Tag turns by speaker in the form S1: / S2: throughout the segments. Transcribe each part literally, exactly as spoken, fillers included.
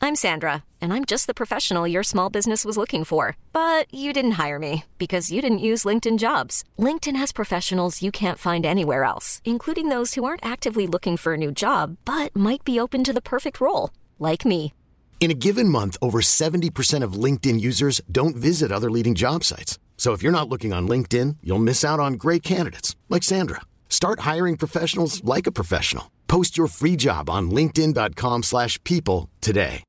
S1: I'm Sandra, and I'm just the professional your small business was looking for. But you didn't hire me because you didn't use LinkedIn Jobs. LinkedIn has professionals you can't find anywhere else, including those who aren't actively looking for a new job, but might be open to the perfect role, like me.
S2: In a given month, over seventy percent of LinkedIn users don't visit other leading job sites. So if you're not looking on LinkedIn, you'll miss out on great candidates like Sandra. Start hiring professionals like a professional. Post your free job on linkedin.com slash people today.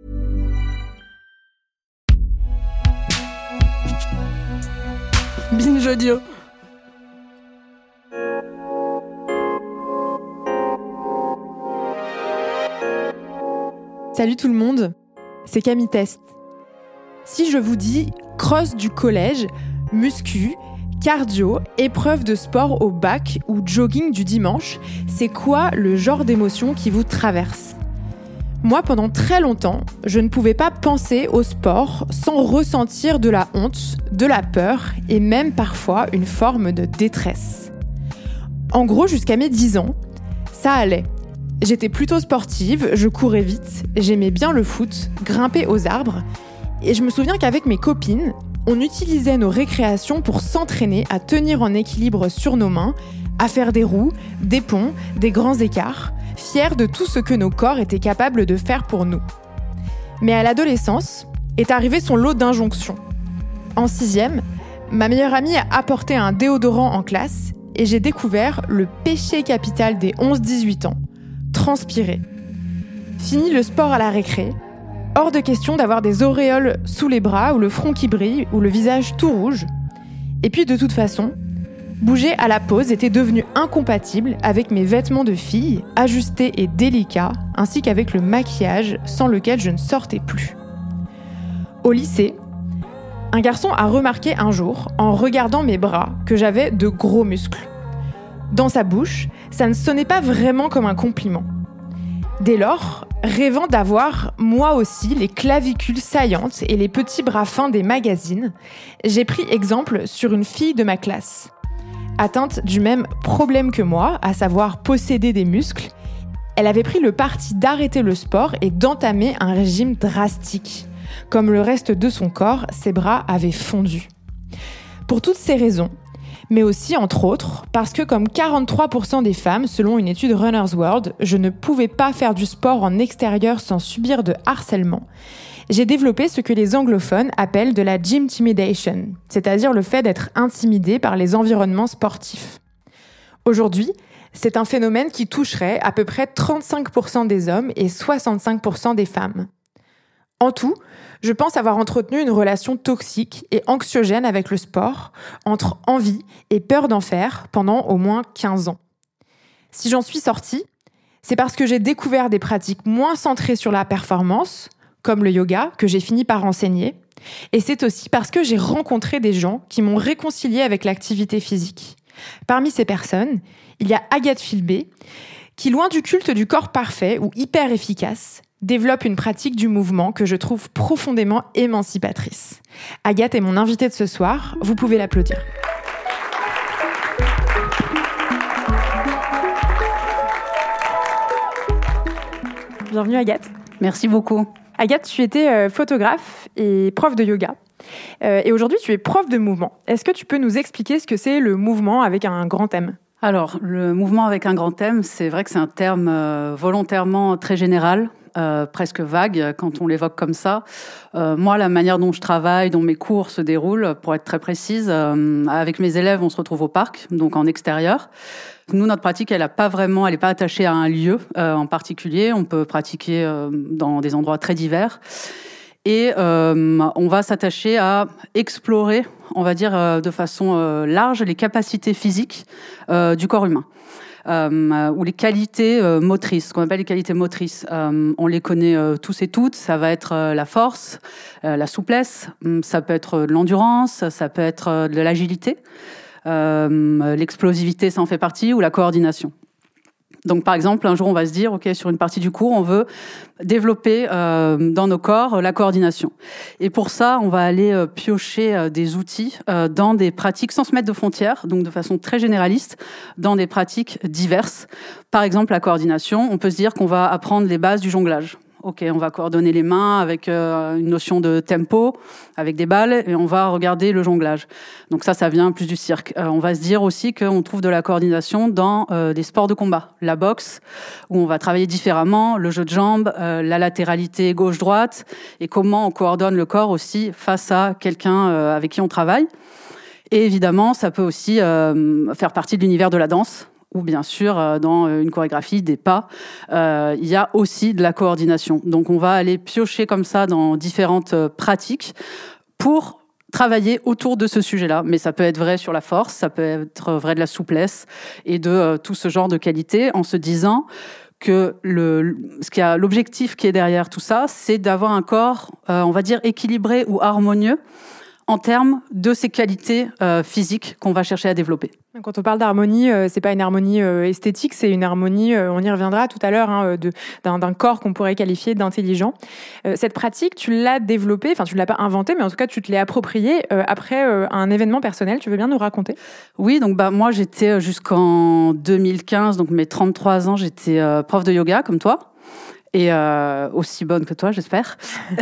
S3: Binge Audio. Salut tout le monde, c'est Camille Test. Si je vous dis cross du collège, muscu, cardio, épreuve de sport au bac ou jogging du dimanche, c'est quoi le genre d'émotion qui vous traverse ? Moi, pendant très longtemps, je ne pouvais pas penser au sport sans ressentir de la honte, de la peur et même parfois une forme de détresse. En gros, jusqu'à mes dix ans, ça allait. J'étais plutôt sportive, je courais vite, j'aimais bien le foot, grimper aux arbres. Et je me souviens qu'avec mes copines, on utilisait nos récréations pour s'entraîner à tenir en équilibre sur nos mains, à faire des roues, des ponts, des grands écarts, fiers de tout ce que nos corps étaient capables de faire pour nous. Mais à l'adolescence, est arrivé son lot d'injonctions. En sixième, ma meilleure amie a apporté un déodorant en classe et j'ai découvert le péché capital des onze dix-huit ans. Transpirer. Fini le sport à la récré. Hors de question d'avoir des auréoles sous les bras ou le front qui brille ou le visage tout rouge. Et puis de toute façon, bouger à la pause était devenu incompatible avec mes vêtements de fille, ajustés et délicats, ainsi qu'avec le maquillage sans lequel je ne sortais plus. Au lycée, un garçon a remarqué un jour, en regardant mes bras, que j'avais de gros muscles. Dans sa bouche, ça ne sonnait pas vraiment comme un compliment. Dès lors, rêvant d'avoir, moi aussi, les clavicules saillantes et les petits bras fins des magazines, j'ai pris exemple sur une fille de ma classe. Atteinte du même problème que moi, à savoir posséder des muscles, elle avait pris le parti d'arrêter le sport et d'entamer un régime drastique. Comme le reste de son corps, ses bras avaient fondu. Pour toutes ces raisons, mais aussi, entre autres, parce que comme quarante-trois pour cent des femmes, selon une étude Runner's World, je ne pouvais pas faire du sport en extérieur sans subir de harcèlement, j'ai développé ce que les anglophones appellent de la gymtimidation, c'est-à-dire le fait d'être intimidé par les environnements sportifs. Aujourd'hui, c'est un phénomène qui toucherait à peu près trente-cinq pour cent des hommes et soixante-cinq pour cent des femmes. En tout, je pense avoir entretenu une relation toxique et anxiogène avec le sport, entre envie et peur d'en faire pendant au moins quinze ans. Si j'en suis sortie, c'est parce que j'ai découvert des pratiques moins centrées sur la performance, comme le yoga, que j'ai fini par enseigner, et c'est aussi parce que j'ai rencontré des gens qui m'ont réconciliée avec l'activité physique. Parmi ces personnes, il y a Agathe Filbé, qui, loin du culte du corps parfait ou hyper efficace, développe une pratique du mouvement que je trouve profondément émancipatrice. Agathe est mon invitée de ce soir, vous pouvez l'applaudir. Bienvenue Agathe.
S4: Merci beaucoup.
S3: Agathe, tu étais euh, photographe et prof de yoga. Euh, et aujourd'hui, tu es prof de mouvement. Est-ce que tu peux nous expliquer ce que c'est le mouvement avec un grand M ?
S4: Alors, le mouvement avec un grand M, c'est vrai que c'est un terme euh, volontairement très général, euh, presque vague quand on l'évoque comme ça. Euh, moi, la manière dont je travaille, dont mes cours se déroulent, pour être très précise, euh, avec mes élèves, on se retrouve au parc, donc en extérieur. Nous, notre pratique, elle n'est pas vraiment, elle n'est pas attachée à un lieu euh, en particulier. On peut pratiquer euh, dans des endroits très divers. Et euh, on va s'attacher à explorer, on va dire euh, de façon euh, large, les capacités physiques euh, du corps humain. Euh, ou les qualités euh, motrices, ce qu'on appelle les qualités motrices. Euh, on les connaît euh, tous et toutes. Ça va être euh, la force, euh, la souplesse, ça peut être de l'endurance, ça peut être euh, de l'agilité. Euh, l'explosivité, ça en fait partie, ou la coordination. Donc, par exemple, un jour, on va se dire, OK, sur une partie du cours, on veut développer euh, dans nos corps la coordination. Et pour ça, on va aller euh, piocher euh, des outils euh, dans des pratiques sans se mettre de frontières, donc de façon très généraliste, dans des pratiques diverses. Par exemple, la coordination, on peut se dire qu'on va apprendre les bases du jonglage. Ok, on va coordonner les mains avec euh, une notion de tempo, avec des balles, et on va regarder le jonglage. Donc ça, ça vient plus du cirque. Euh, on va se dire aussi qu'on trouve de la coordination dans euh, des sports de combat. La boxe, où on va travailler différemment, le jeu de jambes, euh, la latéralité gauche-droite, et comment on coordonne le corps aussi face à quelqu'un euh, avec qui on travaille. Et évidemment, ça peut aussi euh, faire partie de l'univers de la danse, ou bien sûr, euh, dans une chorégraphie, des pas, euh, il y a aussi de la coordination. Donc, on va aller piocher comme ça dans différentes euh, pratiques pour travailler autour de ce sujet-là. Mais ça peut être vrai sur la force, ça peut être vrai de la souplesse et de euh, tout ce genre de qualités, en se disant que le, ce qui a, l'objectif qui est derrière tout ça, c'est d'avoir un corps, euh, on va dire, équilibré ou harmonieux, en termes de ces qualités euh, physiques qu'on va chercher à développer.
S3: Quand on parle d'harmonie, euh, c'est pas une harmonie euh, esthétique, c'est une harmonie, euh, on y reviendra tout à l'heure, hein, de, d'un, d'un corps qu'on pourrait qualifier d'intelligent. Euh, cette pratique, tu l'as développée, enfin tu l'as pas inventée, mais en tout cas tu te l'es appropriée euh, après euh, un événement personnel. Tu veux bien nous raconter ?
S4: Oui, donc bah moi j'étais jusqu'en deux mille quinze, donc mes trente-trois ans, j'étais euh, prof de yoga comme toi. Et euh, aussi bonne que toi, j'espère.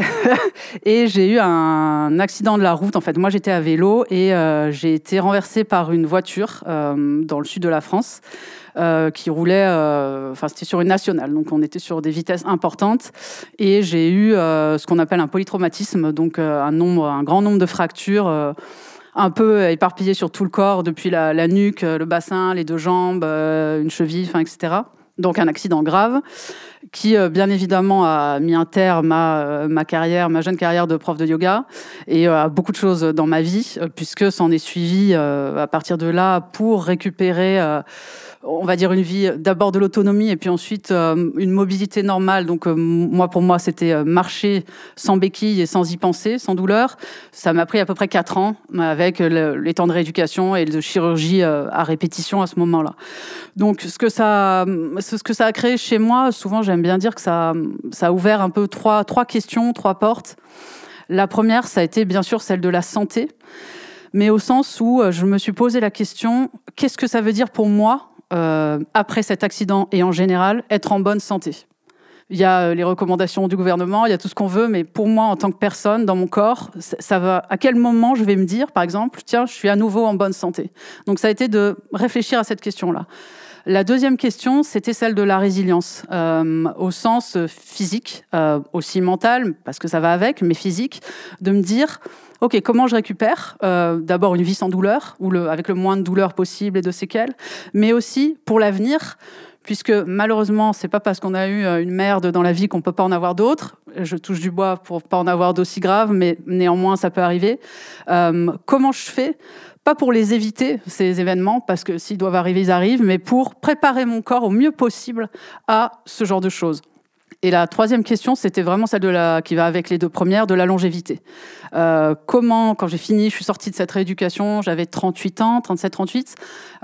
S4: Et j'ai eu un accident de la route. En fait, moi, j'étais à vélo et euh, j'ai été renversée par une voiture euh, dans le sud de la France euh, qui roulait. Enfin, euh, c'était sur une nationale, donc on était sur des vitesses importantes. Et j'ai eu euh, ce qu'on appelle un polytraumatisme, donc euh, un nombre, un grand nombre de fractures. Euh, un peu éparpillées sur tout le corps, depuis la, la nuque, le bassin, les deux jambes, euh, une cheville, enfin, et cetera. Donc un accident grave qui, euh, bien évidemment, a mis un terme à euh, ma carrière, ma jeune carrière de prof de yoga et euh, à beaucoup de choses dans ma vie, euh, puisque s'en est suivi euh, à partir de là pour récupérer, euh, on va dire, une vie d'abord de l'autonomie et puis ensuite euh, une mobilité normale. Donc euh, moi, pour moi, c'était euh, marcher sans béquille et sans y penser, sans douleur. Ça m'a pris à peu près quatre ans avec le, les temps de rééducation et de chirurgie euh, à répétition à ce moment-là. Donc ce que ça, ce que ça a créé chez moi, souvent j'aime bien dire que ça, ça a ouvert un peu trois, trois questions, trois portes. La première, ça a été bien sûr celle de la santé, mais au sens où je me suis posé la question, qu'est-ce que ça veut dire pour moi, euh, après cet accident et en général, être en bonne santé ? Il y a les recommandations du gouvernement, il y a tout ce qu'on veut, mais pour moi, en tant que personne, dans mon corps, ça va. À quel moment je vais me dire, par exemple, tiens, je suis à nouveau en bonne santé ? Donc ça a été de réfléchir à cette question-là. La deuxième question, c'était celle de la résilience, euh, au sens physique, euh, aussi mental, parce que ça va avec, mais physique, de me dire, ok, comment je récupère euh, d'abord une vie sans douleur, ou le, avec le moins de douleur possible et de séquelles, mais aussi pour l'avenir, puisque malheureusement, c'est pas parce qu'on a eu une merde dans la vie qu'on peut pas en avoir d'autres. Je touche du bois pour pas en avoir d'aussi grave, mais néanmoins, ça peut arriver. Euh, comment je fais ? Pas pour les éviter, ces événements, parce que s'ils doivent arriver, ils arrivent, mais pour préparer mon corps au mieux possible à ce genre de choses. Et la troisième question, c'était vraiment celle de la, qui va avec les deux premières, de la longévité. Euh, comment, quand j'ai fini, je suis sortie de cette rééducation, j'avais trente-huit ans, trente-sept trente-huit.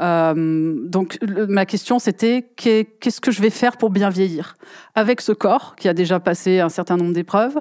S4: Euh, donc, le, ma question, c'était qu'est-ce que je vais faire pour bien vieillir avec ce corps qui a déjà passé un certain nombre d'épreuves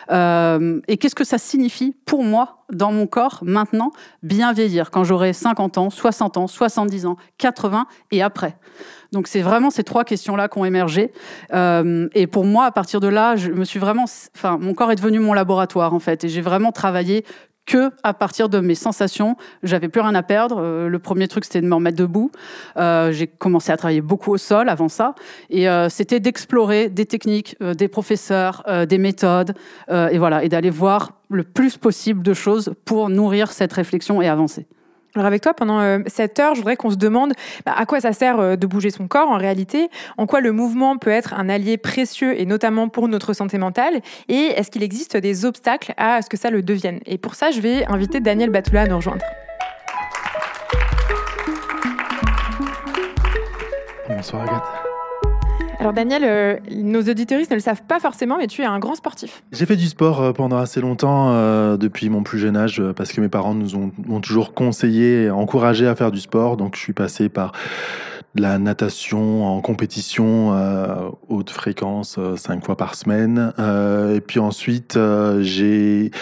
S4: euh, et qu'est-ce que ça signifie pour moi, dans mon corps, maintenant, bien vieillir, quand j'aurai cinquante ans, soixante ans, soixante-dix ans, quatre-vingts et après. Donc, c'est vraiment ces trois questions-là qui ont émergé. Euh, et pour moi, à partir de là, je me suis vraiment... Enfin, mon corps est devenu mon laboratoire, en fait. Et j'ai vraiment travaillé que à partir de mes sensations. J'avais plus rien à perdre. Euh, le premier truc, c'était de me remettre debout. Euh, j'ai commencé à travailler beaucoup au sol avant ça. Et euh, c'était d'explorer des techniques, euh, des professeurs, euh, des méthodes. Euh, et voilà, et d'aller voir le plus possible de choses pour nourrir cette réflexion et avancer.
S3: Alors avec toi, pendant euh, cette heure, je voudrais qu'on se demande bah, à quoi ça sert euh, de bouger son corps en réalité, en quoi le mouvement peut être un allié précieux et notamment pour notre santé mentale, et est-ce qu'il existe des obstacles à ce que ça le devienne. Et pour ça, je vais inviter Daniel Batoula à nous rejoindre.
S5: Bonsoir Agathe.
S3: Alors Daniel, euh, nos auditeuristes ne le savent pas forcément, mais tu es un grand sportif.
S5: J'ai fait du sport euh, pendant assez longtemps, euh, depuis mon plus jeune âge, euh, parce que mes parents nous ont, m'ont toujours conseillé, encouragé à faire du sport. Donc je suis passé par de la natation en compétition euh, haute fréquence, euh, cinq fois par semaine. Euh, et puis ensuite, euh, j'ai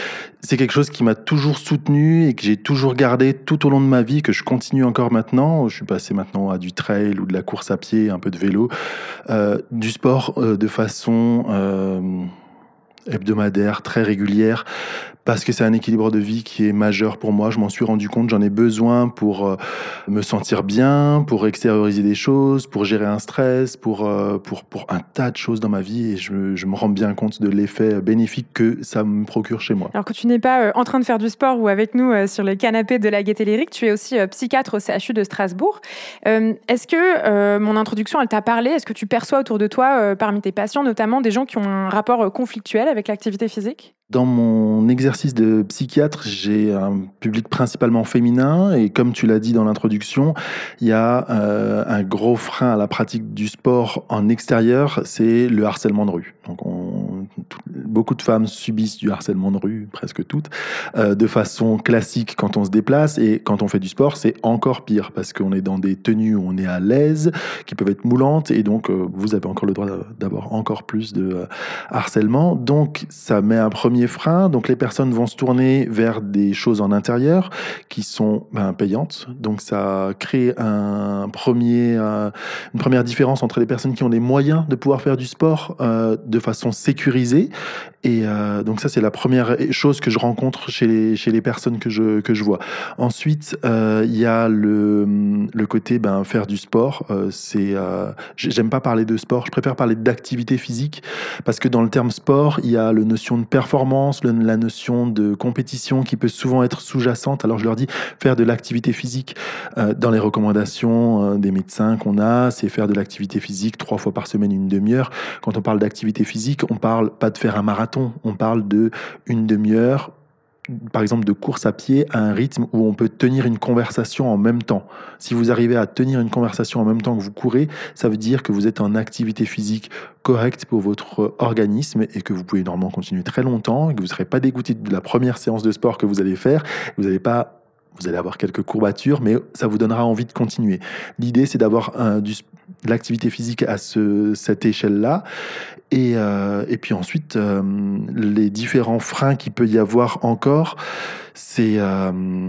S5: c'est quelque chose qui m'a toujours soutenu et que j'ai toujours gardé tout au long de ma vie, que je continue encore maintenant. Je suis passé maintenant à du trail ou de la course à pied, un peu de vélo, euh, du sport euh, de façon euh, hebdomadaire, très régulière, parce que c'est un équilibre de vie qui est majeur pour moi. Je m'en suis rendu compte, j'en ai besoin pour euh, me sentir bien, pour extérioriser des choses, pour gérer un stress, pour, euh, pour, pour un tas de choses dans ma vie, et je, je me rends bien compte de l'effet bénéfique que ça me procure chez moi.
S3: Alors que tu n'es pas euh, en train de faire du sport ou avec nous euh, sur le canapé de la Gaîté Lyrique, tu es aussi euh, psychiatre au C H U de Strasbourg. Euh, est-ce que euh, mon introduction, elle t'a parlé ? Est-ce que tu perçois autour de toi, euh, parmi tes patients, notamment des gens qui ont un rapport euh, conflictuel avec l'activité physique ?
S5: Dans mon exercice de psychiatre, j'ai un public principalement féminin et comme tu l'as dit dans l'introduction, il y a euh, un gros frein à la pratique du sport en extérieur, c'est le harcèlement de rue. Donc on, tout, beaucoup de femmes subissent du harcèlement de rue, presque toutes, euh, de façon classique quand on se déplace, et quand on fait du sport, c'est encore pire parce qu'on est dans des tenues où on est à l'aise, qui peuvent être moulantes, et donc euh, vous avez encore le droit d'avoir encore plus de euh, harcèlement. Donc ça met un premier frein, donc les personnes vont se tourner vers des choses en intérieur qui sont ben, payantes, donc ça crée un premier, euh, une première différence entre les personnes qui ont les moyens de pouvoir faire du sport euh, de façon sécurisée, et euh, donc ça c'est la première chose que je rencontre chez les, chez les personnes que je, que je vois. Ensuite il euh, y a le, le côté ben, faire du sport, euh, c'est, euh, j'aime pas parler de sport, je préfère parler d'activité physique, parce que dans le terme sport il y a la notion de performance, la notion de compétition qui peut souvent être sous-jacente. Alors je leur dis, faire de l'activité physique, euh, dans les recommandations euh, des médecins qu'on a, c'est faire de l'activité physique trois fois par semaine, une demi-heure. Quand on parle d'activité physique, on parle pas de faire un marathon, on parle de une demi-heure, par exemple de course à pied à un rythme où on peut tenir une conversation en même temps. Si vous arrivez à tenir une conversation en même temps que vous courez, ça veut dire que vous êtes en activité physique correcte pour votre organisme et que vous pouvez normalement continuer très longtemps, et que vous ne serez pas dégoûté de la première séance de sport que vous allez faire. Vous n'allez pas, vous allez avoir quelques courbatures, mais ça vous donnera envie de continuer. L'idée, c'est d'avoir un, du, de l'activité physique à ce, cette échelle-là. Et, euh, et puis ensuite, euh, les différents freins qu'il peut y avoir encore, c'est euh,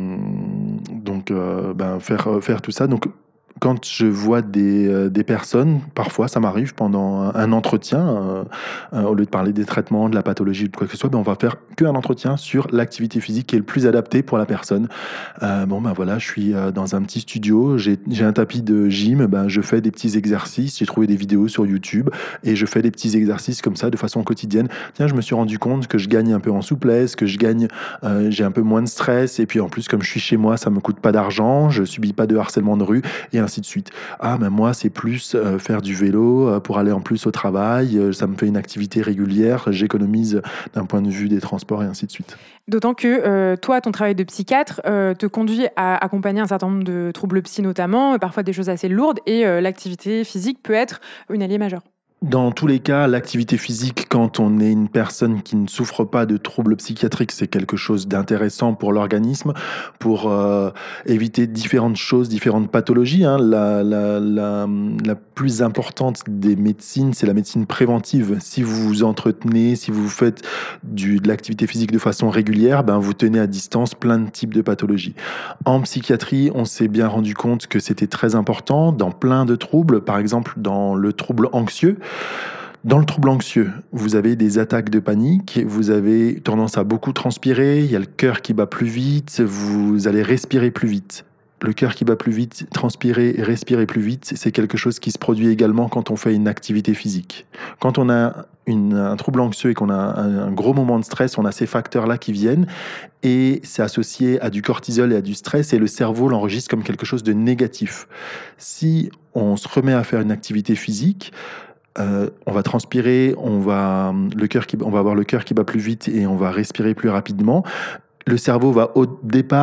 S5: donc euh, ben, faire, faire tout ça. Donc, quand je vois des, euh, des personnes, parfois ça m'arrive pendant un, un entretien, euh, euh, au lieu de parler des traitements, de la pathologie ou de quoi que ce soit, ben on va faire qu'un entretien sur l'activité physique qui est le plus adapté pour la personne. Euh, bon ben voilà, je suis euh, dans un petit studio, j'ai, j'ai un tapis de gym, ben je fais des petits exercices, j'ai trouvé des vidéos sur YouTube et je fais des petits exercices comme ça de façon quotidienne. Tiens, je me suis rendu compte que je gagne un peu en souplesse, que je gagne, euh, j'ai un peu moins de stress, et puis en plus comme je suis chez moi, ça me coûte pas d'argent, je subis pas de harcèlement de rue, et ainsi de suite. Ah, mais moi, c'est plus euh, faire du vélo euh, pour aller en plus au travail. Euh, ça me fait une activité régulière. J'économise d'un point de vue des transports et ainsi de suite.
S3: D'autant que euh, toi, ton travail de psychiatre euh, te conduit à accompagner un certain nombre de troubles psy notamment, parfois des choses assez lourdes, et euh, l'activité physique peut être une alliée majeure.
S5: Dans tous les cas, l'activité physique, quand on est une personne qui ne souffre pas de troubles psychiatriques, c'est quelque chose d'intéressant pour l'organisme, pour euh, éviter différentes choses, différentes pathologies. Hein. La, la, la, la plus importante des médecines, c'est la médecine préventive. Si vous vous entretenez, si vous faites du, de l'activité physique de façon régulière, ben vous tenez à distance plein de types de pathologies. En psychiatrie, on s'est bien rendu compte que c'était très important dans plein de troubles, par exemple dans le trouble anxieux. Dans le trouble anxieux, vous avez des attaques de panique, vous avez tendance à beaucoup transpirer, il y a le cœur qui bat plus vite, vous allez respirer plus vite. Le cœur qui bat plus vite, transpirer et respirer plus vite, c'est quelque chose qui se produit également quand on fait une activité physique. Quand on a une, un trouble anxieux et qu'on a un, un gros moment de stress, on a ces facteurs-là qui viennent, et c'est associé à du cortisol et à du stress, et le cerveau l'enregistre comme quelque chose de négatif. Si on se remet à faire une activité physique, Euh, on va transpirer, on va, le cœur qui, on va avoir le cœur qui bat plus vite et on va respirer plus rapidement. Le cerveau va au départ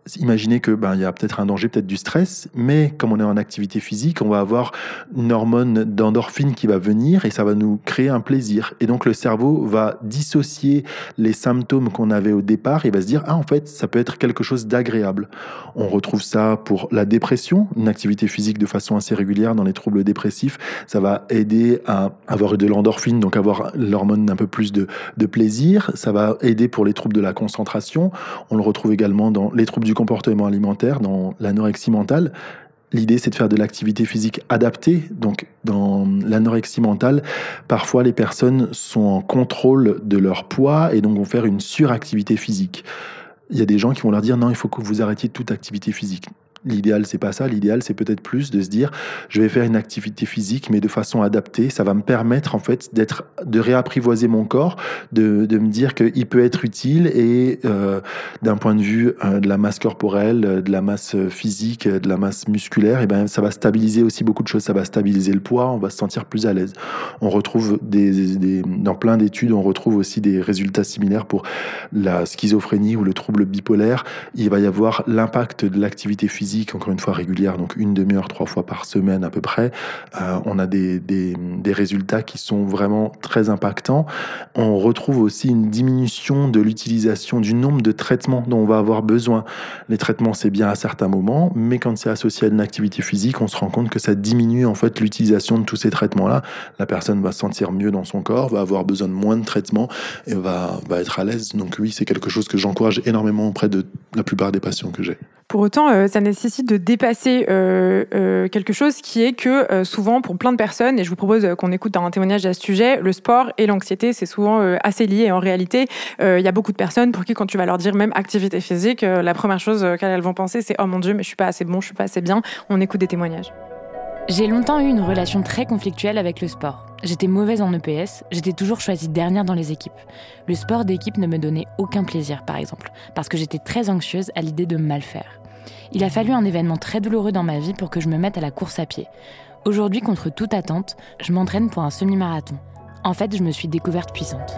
S5: imaginez que ben, il y a peut-être un danger, peut-être du stress, mais comme on est en activité physique, on va avoir une hormone d'endorphine qui va venir et ça va nous créer un plaisir. Et donc le cerveau va dissocier les symptômes qu'on avait au départ et va se dire ah en fait ça peut être quelque chose d'agréable. On retrouve ça pour la dépression, une activité physique de façon assez régulière dans les troubles dépressifs, ça va aider à avoir de l'endorphine, donc avoir l'hormone d'un peu plus de, de plaisir. Ça va aider pour les troubles de la concentration. On le retrouve également dans les troubles du comportement alimentaire, dans l'anorexie mentale. L'idée, c'est de faire de l'activité physique adaptée. Donc, dans l'anorexie mentale, parfois, les personnes sont en contrôle de leur poids et donc vont faire une suractivité physique. Il y a des gens qui vont leur dire « Non, il faut que vous arrêtiez toute activité physique ». L'idéal, c'est pas ça. L'idéal, c'est peut-être plus de se dire, je vais faire une activité physique, mais de façon adaptée. Ça va me permettre, en fait, d'être, de réapprivoiser mon corps, de, de me dire qu'il peut être utile et, euh, d'un point de vue euh, de la masse corporelle, de la masse physique, de la masse musculaire, et ben, ça va stabiliser aussi beaucoup de choses. Ça va stabiliser le poids, on va se sentir plus à l'aise. On retrouve des, des, dans plein d'études, on retrouve aussi des résultats similaires pour la schizophrénie ou le trouble bipolaire. Il va y avoir l'impact de l'activité physique, encore une fois régulière, donc une demi-heure, trois fois par semaine à peu près. Euh, on a des, des, des résultats qui sont vraiment très impactants. On retrouve aussi une diminution de l'utilisation du nombre de traitements dont on va avoir besoin. Les traitements, c'est bien à certains moments, mais quand c'est associé à une activité physique, on se rend compte que ça diminue en fait l'utilisation de tous ces traitements-là. La personne va se sentir mieux dans son corps, va avoir besoin de moins de traitements et va, va être à l'aise. Donc oui, c'est quelque chose que j'encourage énormément auprès de la plupart des patients que j'ai.
S3: Pour autant, euh, ça nécessite de dépasser euh, euh, quelque chose qui est que euh, souvent, pour plein de personnes, et je vous propose qu'on écoute un témoignage à ce sujet, le sport et l'anxiété, c'est souvent euh, assez lié. Et en réalité, il euh, y a beaucoup de personnes pour qui, quand tu vas leur dire même activité physique, euh, la première chose euh, qu'elles vont penser, c'est « Oh mon Dieu, mais je suis pas assez bon, je suis pas assez bien ». On écoute des témoignages.
S6: J'ai longtemps eu une relation très conflictuelle avec le sport. J'étais mauvaise en E P S, j'étais toujours choisie dernière dans les équipes. Le sport d'équipe ne me donnait aucun plaisir, par exemple, parce que j'étais très anxieuse à l'idée de mal faire. Il a fallu un événement très douloureux dans ma vie pour que je me mette à la course à pied. Aujourd'hui, contre toute attente, je m'entraîne pour un semi-marathon. En fait, je me suis découverte puissante.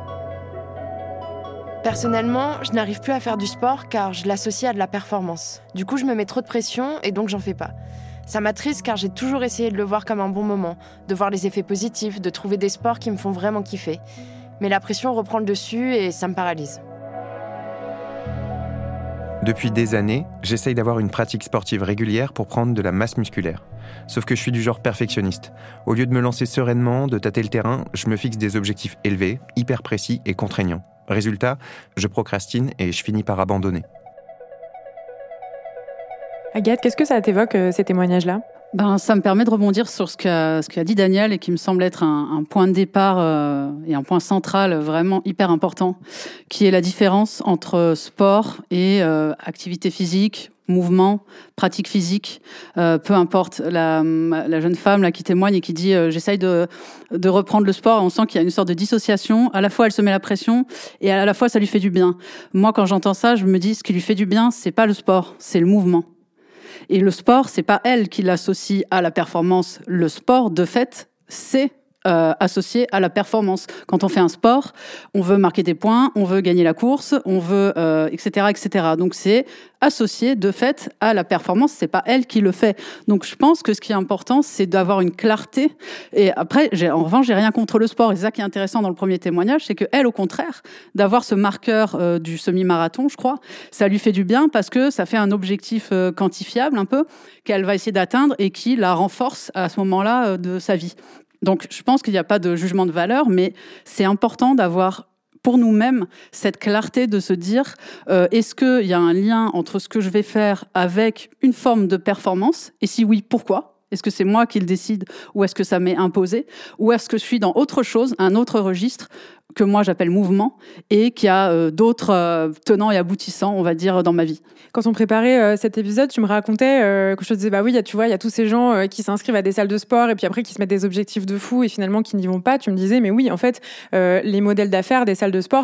S7: Personnellement, je n'arrive plus à faire du sport car je l'associe à de la performance. Du coup, je me mets trop de pression et donc j'en fais pas. Ça m'attriste car j'ai toujours essayé de le voir comme un bon moment, de voir les effets positifs, de trouver des sports qui me font vraiment kiffer. Mais la pression reprend le dessus et ça me paralyse.
S8: Depuis des années, j'essaye d'avoir une pratique sportive régulière pour prendre de la masse musculaire. Sauf que je suis du genre perfectionniste. Au lieu de me lancer sereinement, de tâter le terrain, je me fixe des objectifs élevés, hyper précis et contraignants. Résultat, je procrastine et je finis par abandonner.
S3: Agathe, qu'est-ce que ça t'évoque, euh, ces témoignages-là ?
S4: Ben, ça me permet de rebondir sur ce qu'a, ce qu'a dit Daniel et qui me semble être un, un point de départ euh, et un point central vraiment hyper important, qui est la différence entre sport et euh, activité physique, mouvement, pratique physique, euh, peu importe. La, la jeune femme là qui témoigne et qui dit euh, j'essaye de, de reprendre le sport, on sent qu'il y a une sorte de dissociation. À la fois, elle se met la pression et à la fois, ça lui fait du bien. Moi, quand j'entends ça, je me dis ce qui lui fait du bien, c'est pas le sport, c'est le mouvement. Et le sport, c'est pas elle qui l'associe à la performance. Le sport, de fait, c'est euh, associé à la performance. Quand on fait un sport, on veut marquer des points, on veut gagner la course, on veut, euh, et cetera, et cetera. Donc c'est associé de fait à la performance. C'est pas elle qui le fait. Donc je pense que ce qui est important, c'est d'avoir une clarté. Et après, j'ai, en revanche, j'ai rien contre le sport. Et c'est ça qui est intéressant dans le premier témoignage, c'est que elle, au contraire, d'avoir ce marqueur euh, du semi-marathon, je crois, ça lui fait du bien parce que ça fait un objectif euh, quantifiable un peu qu'elle va essayer d'atteindre et qui la renforce à ce moment-là euh, de sa vie. Donc, je pense qu'il n'y a pas de jugement de valeur, mais c'est important d'avoir pour nous-mêmes cette clarté de se dire euh, est-ce qu'il y a un lien entre ce que je vais faire avec une forme de performance ? Et si oui, pourquoi ? Est-ce que c'est moi qui le décide ou est-ce que ça m'est imposé ? Ou est-ce que je suis dans autre chose, un autre registre que moi j'appelle mouvement et qui a euh, d'autres euh, tenants et aboutissants, on va dire, dans ma vie.
S3: Quand on préparait euh, cet épisode, tu me racontais euh, que je te disais, bah oui, y a, tu vois, il y a tous ces gens euh, qui s'inscrivent à des salles de sport et puis après qui se mettent des objectifs de fou et finalement qui n'y vont pas. Tu me disais, mais oui, en fait, euh, les modèles d'affaires des salles de sport sont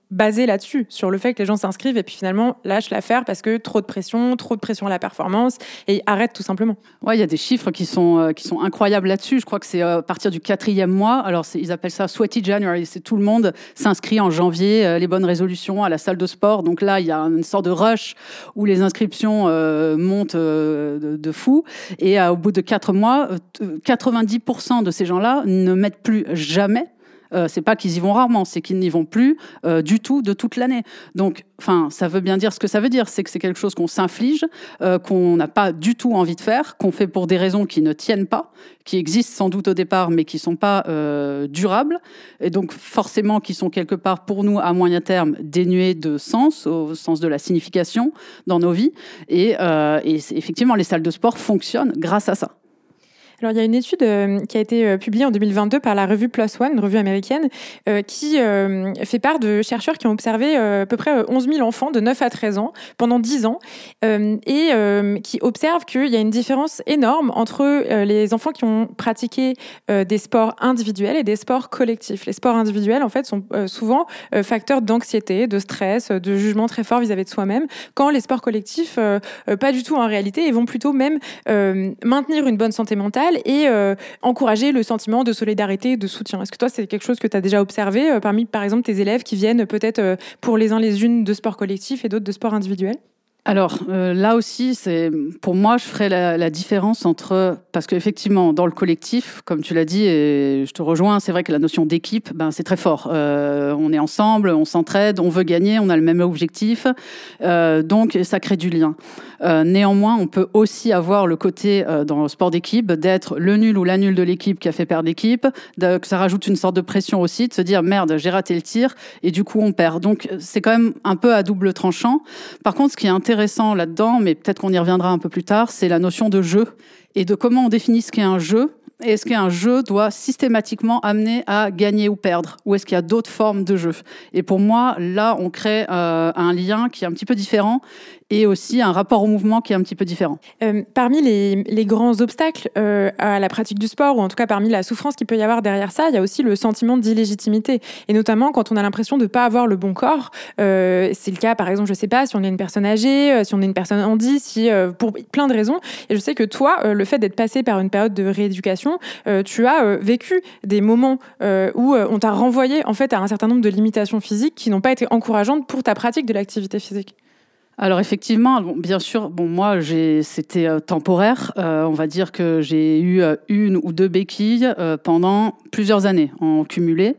S3: basé là-dessus, sur le fait que les gens s'inscrivent et puis finalement lâchent l'affaire parce que trop de pression, trop de pression à la performance et arrêtent tout simplement.
S4: Ouais, il y a des chiffres qui sont, euh, qui sont incroyables là-dessus. Je crois que c'est euh, à partir du quatrième mois. Alors, c'est, ils appellent ça Sweaty January. C'est tout le monde s'inscrit en janvier, euh, les bonnes résolutions à la salle de sport. Donc là, il y a une sorte de rush où les inscriptions euh, montent euh, de, de fou. Et euh, au bout de quatre mois, euh, quatre-vingt-dix pour cent de ces gens-là ne mettent plus jamais. Euh, c'est pas qu'ils y vont rarement, c'est qu'ils n'y vont plus euh, du tout de toute l'année. Donc, enfin, ça veut bien dire ce que ça veut dire, c'est que c'est quelque chose qu'on s'inflige, euh, qu'on n'a pas du tout envie de faire, qu'on fait pour des raisons qui ne tiennent pas, qui existent sans doute au départ, mais qui sont pas euh, durables, et donc forcément qui sont quelque part pour nous à moyen terme dénués de sens, au sens de la signification dans nos vies. Et, euh, et effectivement, les salles de sport fonctionnent grâce à ça.
S3: Alors, il y a une étude euh, qui a été euh, publiée en deux mille vingt-deux par la revue PLOS ONE, une revue américaine, euh, qui euh, fait part de chercheurs qui ont observé euh, à peu près onze mille enfants de neuf à treize ans pendant dix ans euh, et euh, qui observent qu'il y a une différence énorme entre euh, les enfants qui ont pratiqué euh, des sports individuels et des sports collectifs. Les sports individuels, en fait, sont euh, souvent euh, facteurs d'anxiété, de stress, de jugement très fort vis-à-vis de soi-même, quand les sports collectifs, euh, euh, pas du tout en réalité, et vont plutôt même euh, maintenir une bonne santé mentale et euh, encourager le sentiment de solidarité et de soutien. Est-ce que toi, c'est quelque chose que tu as déjà observé euh, parmi, par exemple, tes élèves qui viennent peut-être euh, pour les uns les unes de sport collectif et d'autres de sport individuel ?
S4: Alors euh, là aussi, c'est pour moi, je ferais la, la différence entre, parce qu'effectivement, dans le collectif, comme tu l'as dit, et je te rejoins, c'est vrai que la notion d'équipe, ben c'est très fort. Euh, on est ensemble, on s'entraide, on veut gagner, on a le même objectif, euh, donc ça crée du lien. Euh, néanmoins, on peut aussi avoir le côté euh, dans le sport d'équipe d'être le nul ou la nulle de l'équipe qui a fait perdre l'équipe, de, que ça rajoute une sorte de pression aussi, de se dire merde, j'ai raté le tir et du coup on perd. Donc c'est quand même un peu à double tranchant. Par contre, ce qui est intéressant intéressant là-dedans, mais peut-être qu'on y reviendra un peu plus tard, c'est la notion de jeu et de comment on définit ce qu'est un jeu. Est-ce qu'un jeu doit systématiquement amener à gagner ou perdre ? Ou est-ce qu'il y a d'autres formes de jeu ? Et pour moi, là, on crée euh, un lien qui est un petit peu différent et aussi un rapport au mouvement qui est un petit peu différent.
S3: Euh, parmi les, les grands obstacles euh, à la pratique du sport, ou en tout cas parmi la souffrance qu'il peut y avoir derrière ça, il y a aussi le sentiment d'illégitimité. Et notamment quand on a l'impression de ne pas avoir le bon corps. Euh, c'est le cas, par exemple, je ne sais pas, si on est une personne âgée, euh, si on est une personne handi, si, euh, pour plein de raisons. Et je sais que toi, euh, le fait d'être passé par une période de rééducation, euh, tu as euh, vécu des moments euh, où euh, on t'a renvoyé en fait, à un certain nombre de limitations physiques qui n'ont pas été encourageantes pour ta pratique de l'activité physique.
S4: Alors effectivement, bon, bien sûr, bon moi j'ai c'était euh, temporaire. Euh, on va dire que j'ai eu euh, une ou deux béquilles euh, pendant plusieurs années en cumulé.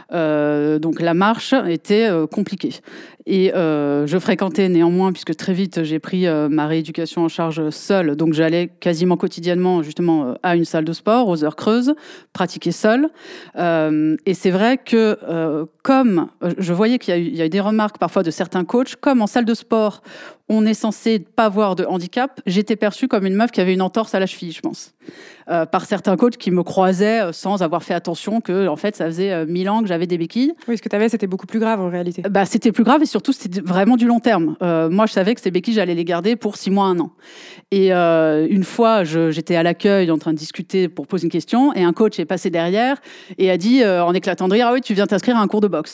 S4: Euh, donc la marche était euh, compliquée. Et euh, je fréquentais néanmoins, puisque très vite j'ai pris euh, ma rééducation en charge seule, donc j'allais quasiment quotidiennement justement euh, à une salle de sport, aux heures creuses, pratiquer seule. Euh, et c'est vrai que euh, comme je voyais qu'il y a, eu, il y a eu des remarques parfois de certains coachs, comme en salle de sport, on est censé pas avoir de handicap, j'étais perçue comme une meuf qui avait une entorse à la cheville, je pense. Euh, par certains coachs qui me croisaient euh, sans avoir fait attention que, en fait, ça faisait euh, mille ans que j'avais des béquilles.
S3: Oui, ce que tu avais, c'était beaucoup plus grave en réalité.
S4: Bah, c'était plus grave et surtout, c'était vraiment du long terme. Euh, moi, je savais que ces béquilles, j'allais les garder pour six mois, un an. Et euh, une fois, je, j'étais à l'accueil en train de discuter pour poser une question et un coach est passé derrière et a dit, euh, en éclatant de rire, « Ah oui, tu viens t'inscrire à un cours de boxe ».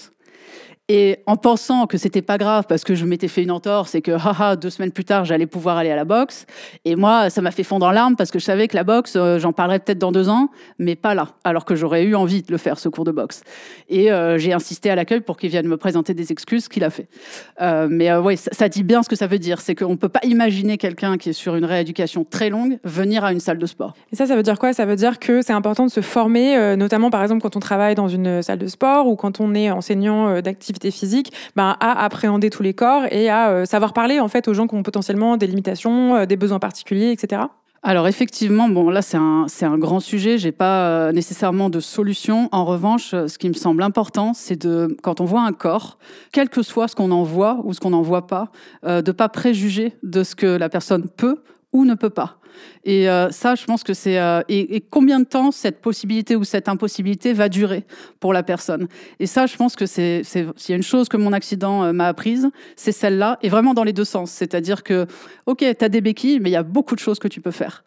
S4: Et en pensant que c'était pas grave parce que je m'étais fait une entorse et que haha, deux semaines plus tard j'allais pouvoir aller à la boxe. Et moi, ça m'a fait fondre en larmes parce que je savais que la boxe, euh, j'en parlerais peut-être dans deux ans, mais pas là. Alors que j'aurais eu envie de le faire, ce cours de boxe. Et euh, j'ai insisté à l'accueil pour qu'il vienne me présenter des excuses, ce qu'il a fait. Euh, mais euh, ouais, ça, ça dit bien ce que ça veut dire, c'est qu'on peut pas imaginer quelqu'un qui est sur une rééducation très longue venir à une salle de sport.
S3: Et ça, ça veut dire quoi ? Ça veut dire que c'est important de se former, euh, notamment par exemple quand on travaille dans une salle de sport ou quand on est enseignant euh, d'activité physique, ben, à appréhender tous les corps et à euh, savoir parler en fait aux gens qui ont potentiellement des limitations, euh, des besoins particuliers, et cetera.
S4: Alors effectivement, bon là c'est un c'est un grand sujet. J'ai pas euh, nécessairement de solution. En revanche, ce qui me semble important, c'est de quand on voit un corps, quel que soit ce qu'on en voit ou ce qu'on n'en voit pas, euh, de pas préjuger de ce que la personne peut ou ne peut pas. Et euh, ça, je pense que c'est... Euh, et, et combien de temps cette possibilité ou cette impossibilité va durer pour la personne ? Et ça, je pense que c'est... c'est s'il y a une chose que mon accident euh, m'a apprise, c'est celle-là, et vraiment dans les deux sens. C'est-à-dire que, OK, t'as des béquilles, mais il y a beaucoup de choses que tu peux faire.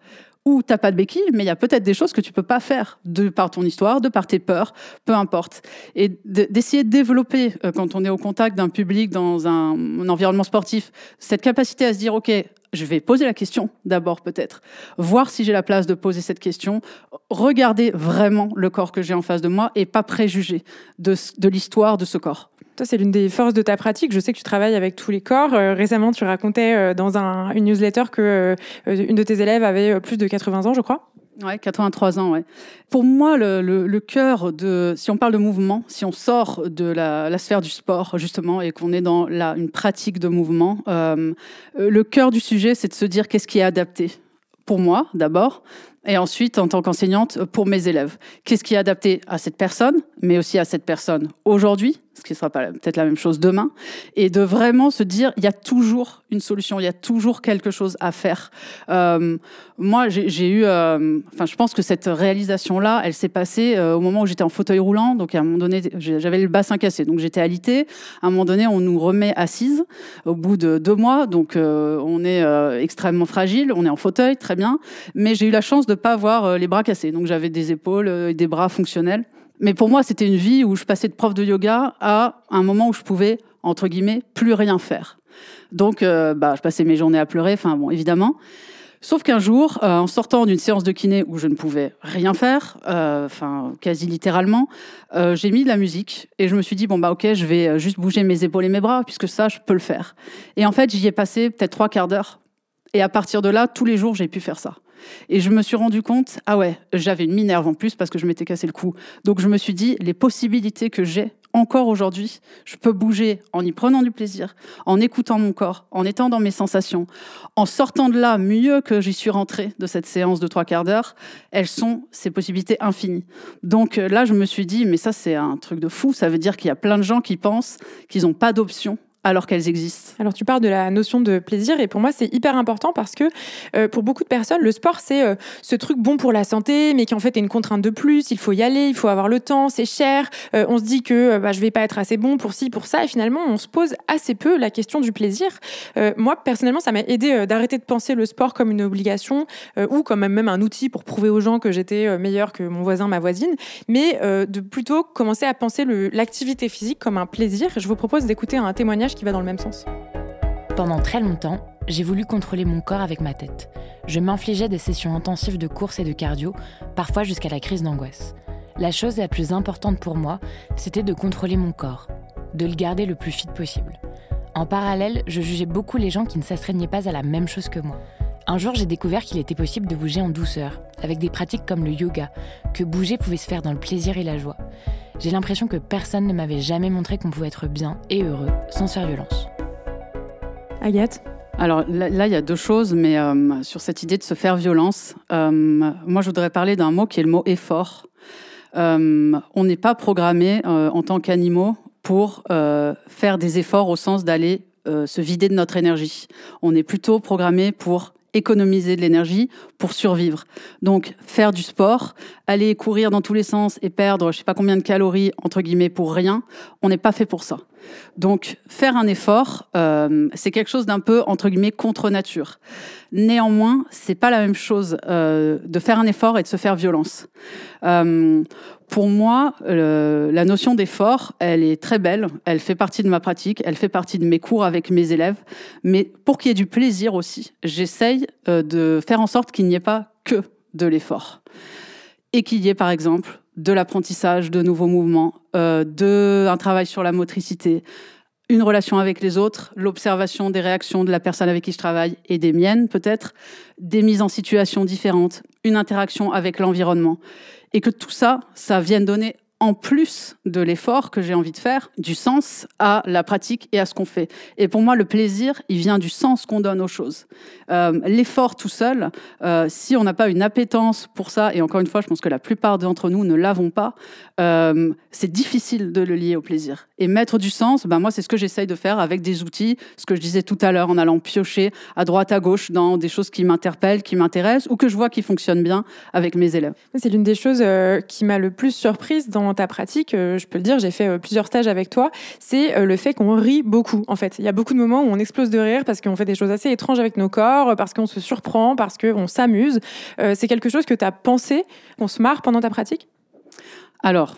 S4: où t'as pas de béquille, mais il y a peut-être des choses que tu peux pas faire de par ton histoire, de par tes peurs, peu importe. Et de, d'essayer de développer, euh, quand on est au contact d'un public dans un, un environnement sportif, cette capacité à se dire, OK, je vais poser la question d'abord peut-être, voir si j'ai la place de poser cette question, regarder vraiment le corps que j'ai en face de moi et pas préjuger de, de l'histoire de ce corps.
S3: Toi, c'est l'une des forces de ta pratique. Je sais que tu travailles avec tous les corps. Euh, récemment, tu racontais euh, dans un, une newsletter que euh, une de tes élèves avait plus de quatre-vingts ans, je crois.
S4: Ouais, quatre-vingt-trois ans, ouais. Pour moi, le, le, le cœur de, si on parle de mouvement, si on sort de la, la sphère du sport, justement, et qu'on est dans la, une pratique de mouvement, euh, le cœur du sujet, c'est de se dire qu'est-ce qui est adapté. Pour moi, d'abord, et ensuite, en tant qu'enseignante, pour mes élèves. Qu'est-ce qui est adapté à cette personne, mais aussi à cette personne aujourd'hui, ce qui ne sera pas peut-être la même chose demain, et de vraiment se dire, il y a toujours une solution, il y a toujours quelque chose à faire. Euh, moi, j'ai, j'ai eu, euh, enfin, je pense que cette réalisation-là, elle s'est passée euh, au moment où j'étais en fauteuil roulant, donc à un moment donné, j'avais le bassin cassé, donc j'étais alitée. À un moment donné, on nous remet assise au bout de deux mois, donc euh, on est euh, extrêmement fragile, on est en fauteuil, très bien, mais j'ai eu la chance de pas avoir euh, les bras cassés, donc j'avais des épaules euh, et des bras fonctionnels. Mais pour moi, c'était une vie où je passais de prof de yoga à un moment où je pouvais, entre guillemets, plus rien faire. Donc, euh, bah, je passais mes journées à pleurer, enfin bon, évidemment. Sauf qu'un jour, euh, en sortant d'une séance de kiné où je ne pouvais rien faire, euh, enfin quasi littéralement, euh, j'ai mis de la musique et je me suis dit, bon bah ok, je vais juste bouger mes épaules et mes bras, puisque ça, je peux le faire. Et en fait, j'y ai passé peut-être trois quarts d'heure. Et à partir de là, tous les jours, j'ai pu faire ça. Et je me suis rendu compte, ah ouais, j'avais une minerve en plus parce que je m'étais cassé le cou. Donc je me suis dit, les possibilités que j'ai encore aujourd'hui, je peux bouger en y prenant du plaisir, en écoutant mon corps, en étant dans mes sensations, en sortant de là mieux que j'y suis rentrée de cette séance de trois quarts d'heure. Elles sont ces possibilités infinies. Donc là, je me suis dit, mais ça c'est un truc de fou. Ça veut dire qu'il y a plein de gens qui pensent qu'ils n'ont pas d'option alors qu'elles existent.
S3: Alors tu parles de la notion de plaisir et pour moi c'est hyper important parce que euh, pour beaucoup de personnes le sport c'est euh, ce truc bon pour la santé mais qui en fait est une contrainte de plus, il faut y aller, il faut avoir le temps, c'est cher, euh, on se dit que euh, bah, je vais pas être assez bon pour ci, pour ça et finalement on se pose assez peu la question du plaisir. Euh, moi personnellement ça m'a aidé euh, d'arrêter de penser le sport comme une obligation euh, ou comme même un outil pour prouver aux gens que j'étais euh, meilleure que mon voisin, ma voisine, mais euh, de plutôt commencer à penser le, l'activité physique comme un plaisir. Je vous propose d'écouter un témoignage qui va dans le même sens.
S6: Pendant très longtemps, j'ai voulu contrôler mon corps avec ma tête. Je m'infligeais des sessions intensives de course et de cardio, parfois jusqu'à la crise d'angoisse. La chose la plus importante pour moi, c'était de contrôler mon corps, de le garder le plus fit possible. En parallèle, je jugeais beaucoup les gens qui ne s'astreignaient pas à la même chose que moi. Un jour, j'ai découvert qu'il était possible de bouger en douceur, avec des pratiques comme le yoga, que bouger pouvait se faire dans le plaisir et la joie. J'ai l'impression que personne ne m'avait jamais montré qu'on pouvait être bien et heureux sans se faire violence.
S3: Agathe ?
S4: Alors là, il y a deux choses, mais euh, sur cette idée de se faire violence, euh, moi je voudrais parler d'un mot qui est le mot effort. Euh, on n'est pas programmé euh, en tant qu'animaux pour euh, faire des efforts au sens d'aller euh, se vider de notre énergie. On est plutôt programmé pour économiser de l'énergie pour survivre. Donc, faire du sport, aller courir dans tous les sens et perdre je sais pas combien de calories, entre guillemets, pour rien, on n'est pas fait pour ça. Donc, faire un effort, euh, c'est quelque chose d'un peu, entre guillemets, contre nature. Néanmoins, c'est pas la même chose euh, de faire un effort et de se faire violence. Euh, pour moi, le, la notion d'effort, elle est très belle, elle fait partie de ma pratique, elle fait partie de mes cours avec mes élèves, mais pour qu'il y ait du plaisir aussi, j'essaye euh, de faire en sorte qu'il n'y ait pas que de l'effort. Et qu'il y ait, par exemple, de l'apprentissage de nouveaux mouvements, euh, de un travail sur la motricité, une relation avec les autres, l'observation des réactions de la personne avec qui je travaille et des miennes peut-être, des mises en situation différentes, une interaction avec l'environnement. Et que tout ça, ça vienne donner, en plus de l'effort que j'ai envie de faire, du sens à la pratique et à ce qu'on fait. Et pour moi, le plaisir, il vient du sens qu'on donne aux choses. Euh, l'effort tout seul, euh, si on n'a pas une appétence pour ça, et encore une fois, je pense que la plupart d'entre nous ne l'avons pas, euh, c'est difficile de le lier au plaisir. Et mettre du sens, ben moi, c'est ce que j'essaye de faire avec des outils, ce que je disais tout à l'heure, en allant piocher à droite, à gauche dans des choses qui m'interpellent, qui m'intéressent, ou que je vois qui fonctionnent bien avec mes élèves.
S3: C'est l'une des choses euh, qui m'a le plus surprise dans dans ta pratique, euh, je peux le dire, j'ai fait euh, plusieurs stages avec toi, c'est euh, le fait qu'on rit beaucoup, en fait. Il y a beaucoup de moments où on explose de rire parce qu'on fait des choses assez étranges avec nos corps, parce qu'on se surprend, parce qu'on s'amuse. Euh, c'est quelque chose que tu as pensé, qu'on se marre pendant ta pratique ?
S4: Alors...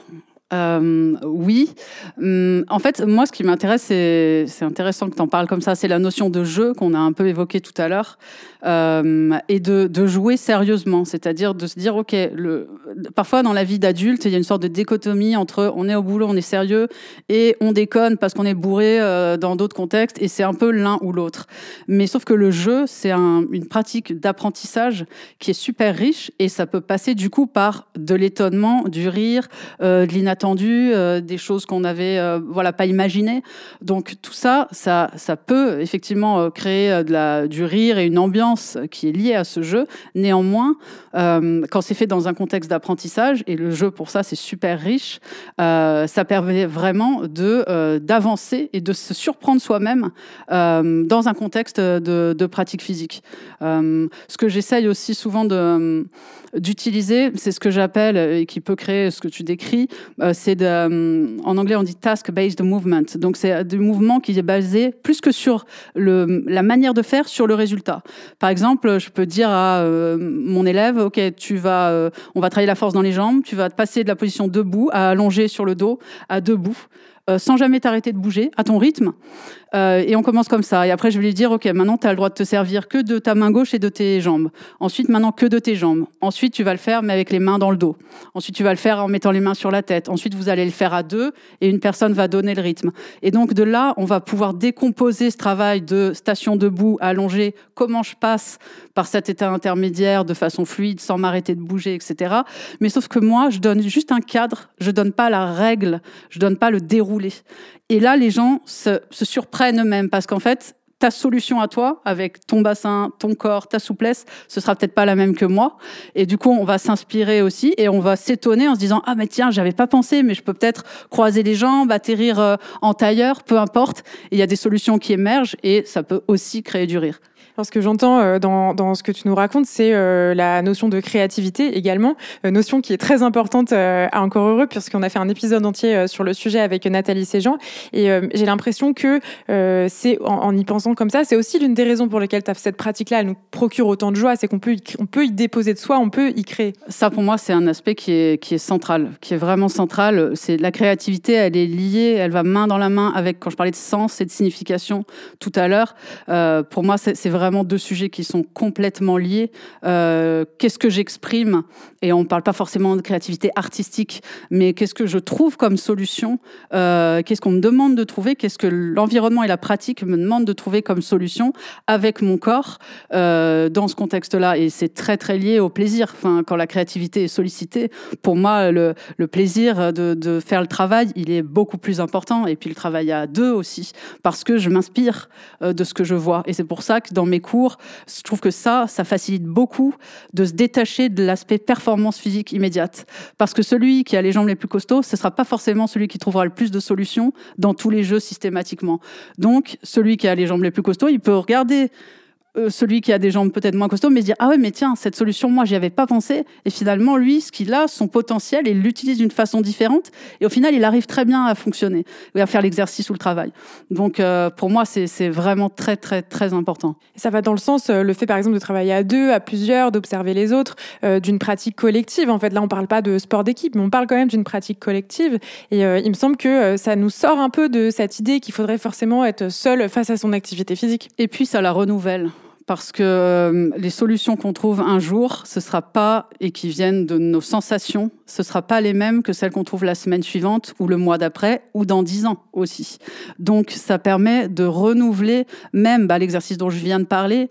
S4: Euh, oui. Hum, en fait, moi, ce qui m'intéresse, c'est, c'est intéressant que tu en parles comme ça, c'est la notion de jeu qu'on a un peu évoquée tout à l'heure, euh, et de, de jouer sérieusement, c'est-à-dire de se dire, ok, le, parfois dans la vie d'adulte, il y a une sorte de dichotomie entre on est au boulot, on est sérieux, et on déconne parce qu'on est bourré euh, dans d'autres contextes, et c'est un peu l'un ou l'autre. Mais sauf que le jeu, c'est un, une pratique d'apprentissage qui est super riche, et ça peut passer du coup par de l'étonnement, du rire, euh, de l'inattendu, attendu, euh, des choses qu'on n'avait euh, voilà, pas imaginées. Donc tout ça, ça, ça peut effectivement euh, créer euh, de la, du rire et une ambiance qui est liée à ce jeu. Néanmoins, euh, quand c'est fait dans un contexte d'apprentissage, et le jeu pour ça c'est super riche, euh, ça permet vraiment de, euh, d'avancer et de se surprendre soi-même euh, dans un contexte de, de pratique physique. Euh, ce que j'essaye aussi souvent de, d'utiliser, c'est ce que j'appelle, et qui peut créer ce que tu décris, euh, c'est de, en anglais on dit task-based movement. Donc c'est du mouvement qui est basé plus que sur le, la manière de faire, sur le résultat. Par exemple, je peux dire à euh, mon élève, ok, tu vas, euh, on va travailler la force dans les jambes, tu vas te passer de la position debout à allongé sur le dos à debout. Euh, sans jamais t'arrêter de bouger, à ton rythme. Euh, et on commence comme ça. Et après, je vais lui dire, OK, maintenant, tu as le droit de te servir que de ta main gauche et de tes jambes. Ensuite, maintenant, que de tes jambes. Ensuite, tu vas le faire, mais avec les mains dans le dos. Ensuite, tu vas le faire en mettant les mains sur la tête. Ensuite, vous allez le faire à deux et une personne va donner le rythme. Et donc, de là, on va pouvoir décomposer ce travail de station debout, allongé, comment je passe par cet état intermédiaire de façon fluide, sans m'arrêter de bouger, et cetera. Mais sauf que moi, je donne juste un cadre, je donne pas la règle, je donne pas le déroulé. Et là, les gens se, se surprennent eux-mêmes parce qu'en fait, ta solution à toi, avec ton bassin, ton corps, ta souplesse, ce sera peut-être pas la même que moi. Et du coup, on va s'inspirer aussi et on va s'étonner en se disant « Ah, mais tiens, j'avais pas pensé, mais je peux peut-être croiser les jambes, atterrir en tailleur, peu importe. » Et il y a des solutions qui émergent et ça peut aussi créer du rire.
S3: Alors, ce que j'entends euh, dans, dans ce que tu nous racontes, c'est euh, la notion de créativité également, euh, notion qui est très importante euh, à Encore Heureux, puisqu'on a fait un épisode entier euh, sur le sujet avec Nathalie Séjean. Et euh, j'ai l'impression que euh, c'est, en, en y pensant comme ça, c'est aussi l'une des raisons pour lesquelles tu as fait cette pratique-là. Elle nous procure autant de joie, c'est qu'on peut y, on peut y déposer de soi, on peut y créer.
S4: Ça, pour moi, c'est un aspect qui est, qui est central, qui est vraiment central. C'est la créativité, elle est liée, elle va main dans la main avec, quand je parlais de sens et de signification tout à l'heure, euh, pour moi, c'est, c'est vraiment vraiment deux sujets qui sont complètement liés. Euh, qu'est-ce que j'exprime ? Et on ne parle pas forcément de créativité artistique, mais qu'est-ce que je trouve comme solution ? euh, Qu'est-ce qu'on me demande de trouver ? Qu'est-ce que l'environnement et la pratique me demandent de trouver comme solution avec mon corps euh, dans ce contexte-là ? Et c'est très, très lié au plaisir. Enfin, quand la créativité est sollicitée, pour moi, le, le plaisir de, de faire le travail, il est beaucoup plus important. Et puis le travail à deux aussi, parce que je m'inspire euh, de ce que je vois. Et c'est pour ça que dans mes cours, je trouve que ça, ça facilite beaucoup de se détacher de l'aspect performance physique immédiate. Parce que celui qui a les jambes les plus costauds, ce ne sera pas forcément celui qui trouvera le plus de solutions dans tous les jeux systématiquement. Donc, celui qui a les jambes les plus costauds, il peut regarder celui qui a des jambes peut-être moins costauds, mais se dire « Ah ouais, mais tiens, cette solution, moi, j'y avais pas pensé. » Et finalement, lui, ce qu'il a, son potentiel, il l'utilise d'une façon différente. Et au final, il arrive très bien à fonctionner et à faire l'exercice ou le travail. Donc, euh, pour moi, c'est, c'est vraiment très, très, très important.
S3: Et ça va dans le sens, euh, le fait, par exemple, de travailler à deux, à plusieurs, d'observer les autres, euh, d'une pratique collective. En fait, là, on parle pas de sport d'équipe, mais on parle quand même d'une pratique collective. Et euh, il me semble que euh, ça nous sort un peu de cette idée qu'il faudrait forcément être seul face à son activité physique.
S4: Et puis, ça la renouvelle. Parce que euh, les solutions qu'on trouve un jour, ce sera pas, et qui viennent de nos sensations, ce sera pas les mêmes que celles qu'on trouve la semaine suivante ou le mois d'après ou dans dix ans aussi. Donc, ça permet de renouveler même bah, l'exercice dont je viens de parler.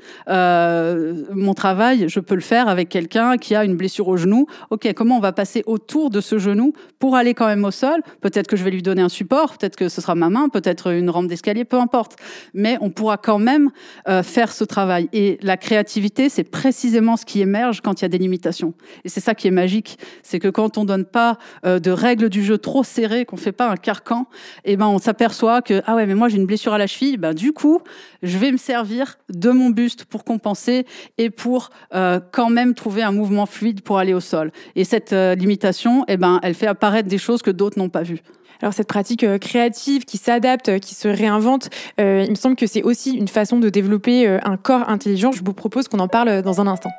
S4: Euh, mon travail, je peux le faire avec quelqu'un qui a une blessure au genou. Ok, comment on va passer autour de ce genou pour aller quand même au sol ? Peut-être que je vais lui donner un support, peut-être que ce sera ma main, peut-être une rampe d'escalier, peu importe. Mais on pourra quand même euh, faire ce travail. travail. Et la créativité, c'est précisément ce qui émerge quand il y a des limitations. Et c'est ça qui est magique, c'est que quand on donne pas euh, de règles du jeu trop serrées, qu'on fait pas un carcan, eh ben on s'aperçoit que ah ouais mais moi j'ai une blessure à la cheville, ben du coup je vais me servir de mon buste pour compenser et pour euh, quand même trouver un mouvement fluide pour aller au sol. Et cette euh, limitation, eh ben elle fait apparaître des choses que d'autres n'ont pas vues.
S3: Alors cette pratique euh, créative qui s'adapte, euh, qui se réinvente, euh, il me semble que c'est aussi une façon de développer euh, un corps intelligent. Je vous propose qu'on en parle dans un instant.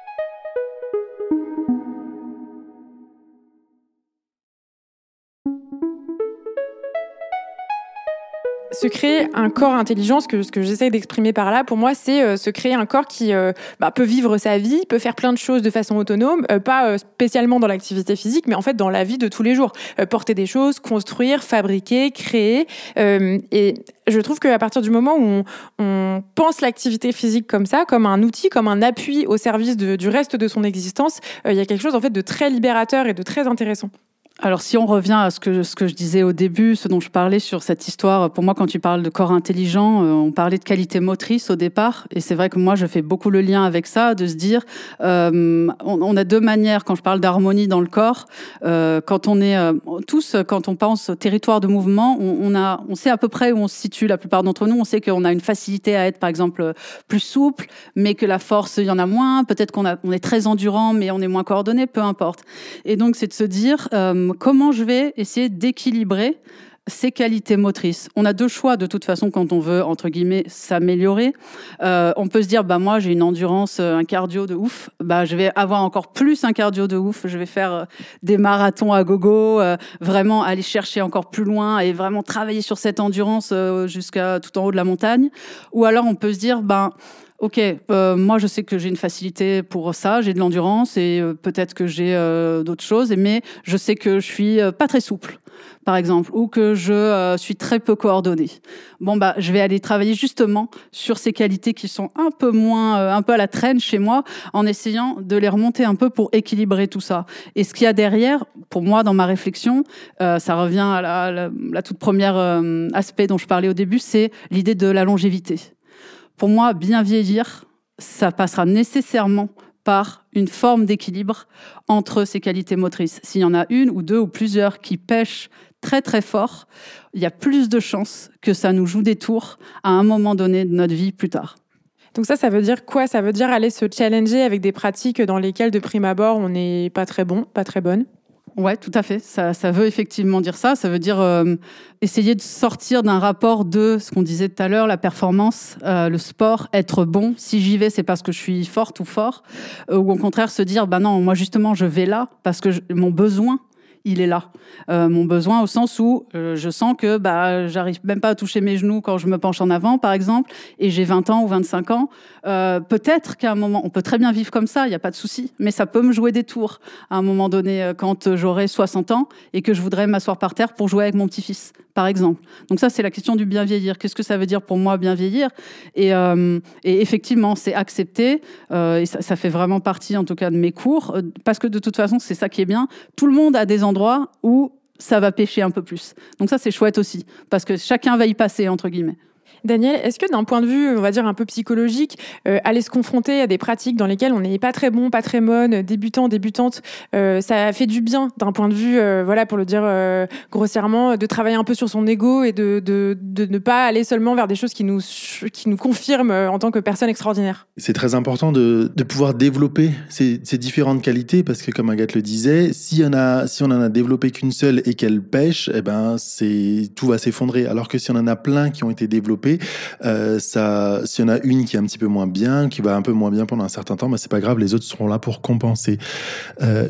S3: Se créer un corps intelligent, ce que, ce que j'essaie d'exprimer par là, pour moi, c'est euh, se créer un corps qui euh, bah, peut vivre sa vie, peut faire plein de choses de façon autonome, euh, pas euh, spécialement dans l'activité physique, mais en fait dans la vie de tous les jours. Euh, porter des choses, construire, fabriquer, créer. Euh, et je trouve qu'à partir du moment où on, on pense l'activité physique comme ça, comme un outil, comme un appui au service de, du reste de son existence, euh, il y a quelque chose en fait de très libérateur et de très intéressant.
S4: Alors, si on revient à ce que, ce que je disais au début, ce dont je parlais sur cette histoire, pour moi, quand tu parles de corps intelligent, euh, on parlait de qualité motrice au départ. Et c'est vrai que moi, je fais beaucoup le lien avec ça, de se dire, euh, on, on a deux manières, quand je parle d'harmonie dans le corps, euh, quand on est, euh, tous, quand on pense au territoire de mouvement, on, on, a, on sait à peu près où on se situe, la plupart d'entre nous. On sait qu'on a une facilité à être, par exemple, plus souple, mais que la force, il y en a moins. Peut-être qu'on a, on est très endurant, mais on est moins coordonné, peu importe. Et donc, c'est de se dire, euh, comment je vais essayer d'équilibrer ces qualités motrices. On a deux choix de toute façon quand on veut, entre guillemets, s'améliorer. Euh, on peut se dire, bah moi j'ai une endurance, un cardio de ouf, bah je vais avoir encore plus un cardio de ouf, je vais faire euh, des marathons à gogo, euh, vraiment aller chercher encore plus loin et vraiment travailler sur cette endurance euh, jusqu'à tout en haut de la montagne. Ou alors on peut se dire, ben... Ok, euh, moi je sais que j'ai une facilité pour ça, j'ai de l'endurance et euh, peut-être que j'ai euh, d'autres choses, mais je sais que je suis euh, pas très souple, par exemple, ou que je euh, suis très peu coordonnée. Bon bah, je vais aller travailler justement sur ces qualités qui sont un peu moins, euh, un peu à la traîne chez moi, en essayant de les remonter un peu pour équilibrer tout ça. Et ce qu'il y a derrière, pour moi, dans ma réflexion, euh, ça revient à la, à la, la toute première euh, aspect dont je parlais au début, c'est l'idée de la longévité. Pour moi, bien vieillir, ça passera nécessairement par une forme d'équilibre entre ces qualités motrices. S'il y en a une ou deux ou plusieurs qui pêchent très très fort, il y a plus de chances que ça nous joue des tours à un moment donné de notre vie plus tard.
S3: Donc ça, ça veut dire quoi ? Ça veut dire aller se challenger avec des pratiques dans lesquelles, de prime abord, on n'est pas très bon, pas très bonne.
S4: Ouais, tout à fait. Ça, ça veut effectivement dire ça. Ça veut dire euh, essayer de sortir d'un rapport de ce qu'on disait tout à l'heure, la performance, euh, le sport, être bon. Si j'y vais, c'est parce que je suis forte ou fort. Euh, ou au contraire, se dire, bah non, moi justement, je vais là parce que je, mon besoin, il est là. Euh, mon besoin au sens où euh, je sens que bah, j'arrive même pas à toucher mes genoux quand je me penche en avant, par exemple, et j'ai vingt ans ou vingt-cinq ans. Euh, peut-être qu'à un moment, on peut très bien vivre comme ça, il n'y a pas de souci, mais ça peut me jouer des tours à un moment donné quand j'aurai soixante ans et que je voudrais m'asseoir par terre pour jouer avec mon petit-fils, par exemple. Donc ça, c'est la question du bien vieillir. Qu'est-ce que ça veut dire pour moi, bien vieillir ? Et, euh, et effectivement, c'est accepté, euh, et ça, ça fait vraiment partie, en tout cas, de mes cours, parce que de toute façon, c'est ça qui est bien. Tout le monde a des endroits où ça va pêcher un peu plus. Donc ça, c'est chouette aussi, parce que chacun va y passer, entre guillemets.
S3: Daniel, est-ce que d'un point de vue, on va dire un peu psychologique, euh, aller se confronter à des pratiques dans lesquelles on n'est pas très bon, pas très bonne, débutant, débutante, euh, ça fait du bien d'un point de vue, euh, voilà, pour le dire euh, grossièrement, de travailler un peu sur son ego et de, de, de ne pas aller seulement vers des choses qui nous, qui nous confirment en tant que personne extraordinaire.
S5: C'est très important de, de pouvoir développer ces, ces différentes qualités parce que, comme Agathe le disait, si on a, si on en a développé qu'une seule et qu'elle pêche, eh ben, c'est, tout va s'effondrer. Alors que si on en a plein qui ont été développés, Euh, ça, s'il y en a une qui est un petit peu moins bien, qui va un peu moins bien pendant un certain temps, bah, c'est pas grave, les autres seront là pour compenser. Euh,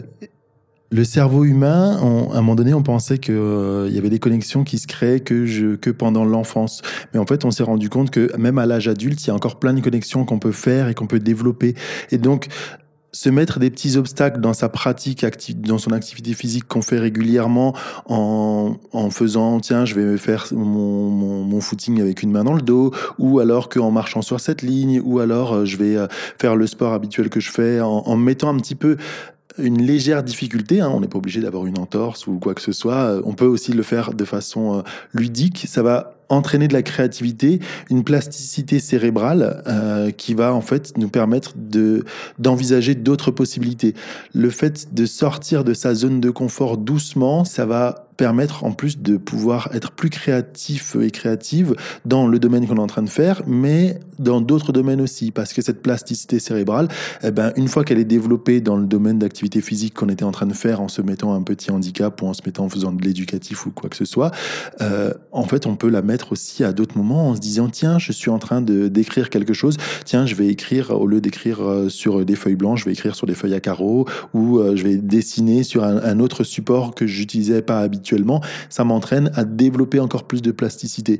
S5: le cerveau humain, on, à un moment donné, on pensait qu'il euh, y avait des connexions qui se créaient que, je, que pendant l'enfance. Mais en fait, on s'est rendu compte que même à l'âge adulte, il y a encore plein de connexions qu'on peut faire et qu'on peut développer. Et donc, se mettre des petits obstacles dans sa pratique, acti- dans son activité physique qu'on fait régulièrement en, en faisant, tiens, je vais faire mon, mon, mon footing avec une main dans le dos, ou alors qu'en marchant sur cette ligne, ou alors je vais faire le sport habituel que je fais en, en mettant un petit peu une légère difficulté, hein, on n'est pas obligé d'avoir une entorse ou quoi que ce soit, on peut aussi le faire de façon ludique, ça va entraîner de la créativité, une plasticité cérébrale euh, qui va en fait nous permettre de, d'envisager d'autres possibilités. Le fait de sortir de sa zone de confort doucement, ça va permettre en plus de pouvoir être plus créatif et créative dans le domaine qu'on est en train de faire, mais dans d'autres domaines aussi, parce que cette plasticité cérébrale, eh ben, une fois qu'elle est développée dans le domaine d'activité physique qu'on était en train de faire en se mettant un petit handicap ou en se mettant en faisant de l'éducatif ou quoi que ce soit, euh, en fait on peut la mettre aussi à d'autres moments en se disant tiens, je suis en train de d'écrire quelque chose, tiens, je vais écrire, au lieu d'écrire sur des feuilles blanches, je vais écrire sur des feuilles à carreaux, ou euh, je vais dessiner sur un, un autre support que j'utilisais pas habituellement. Ça m'entraîne à développer encore plus de plasticité.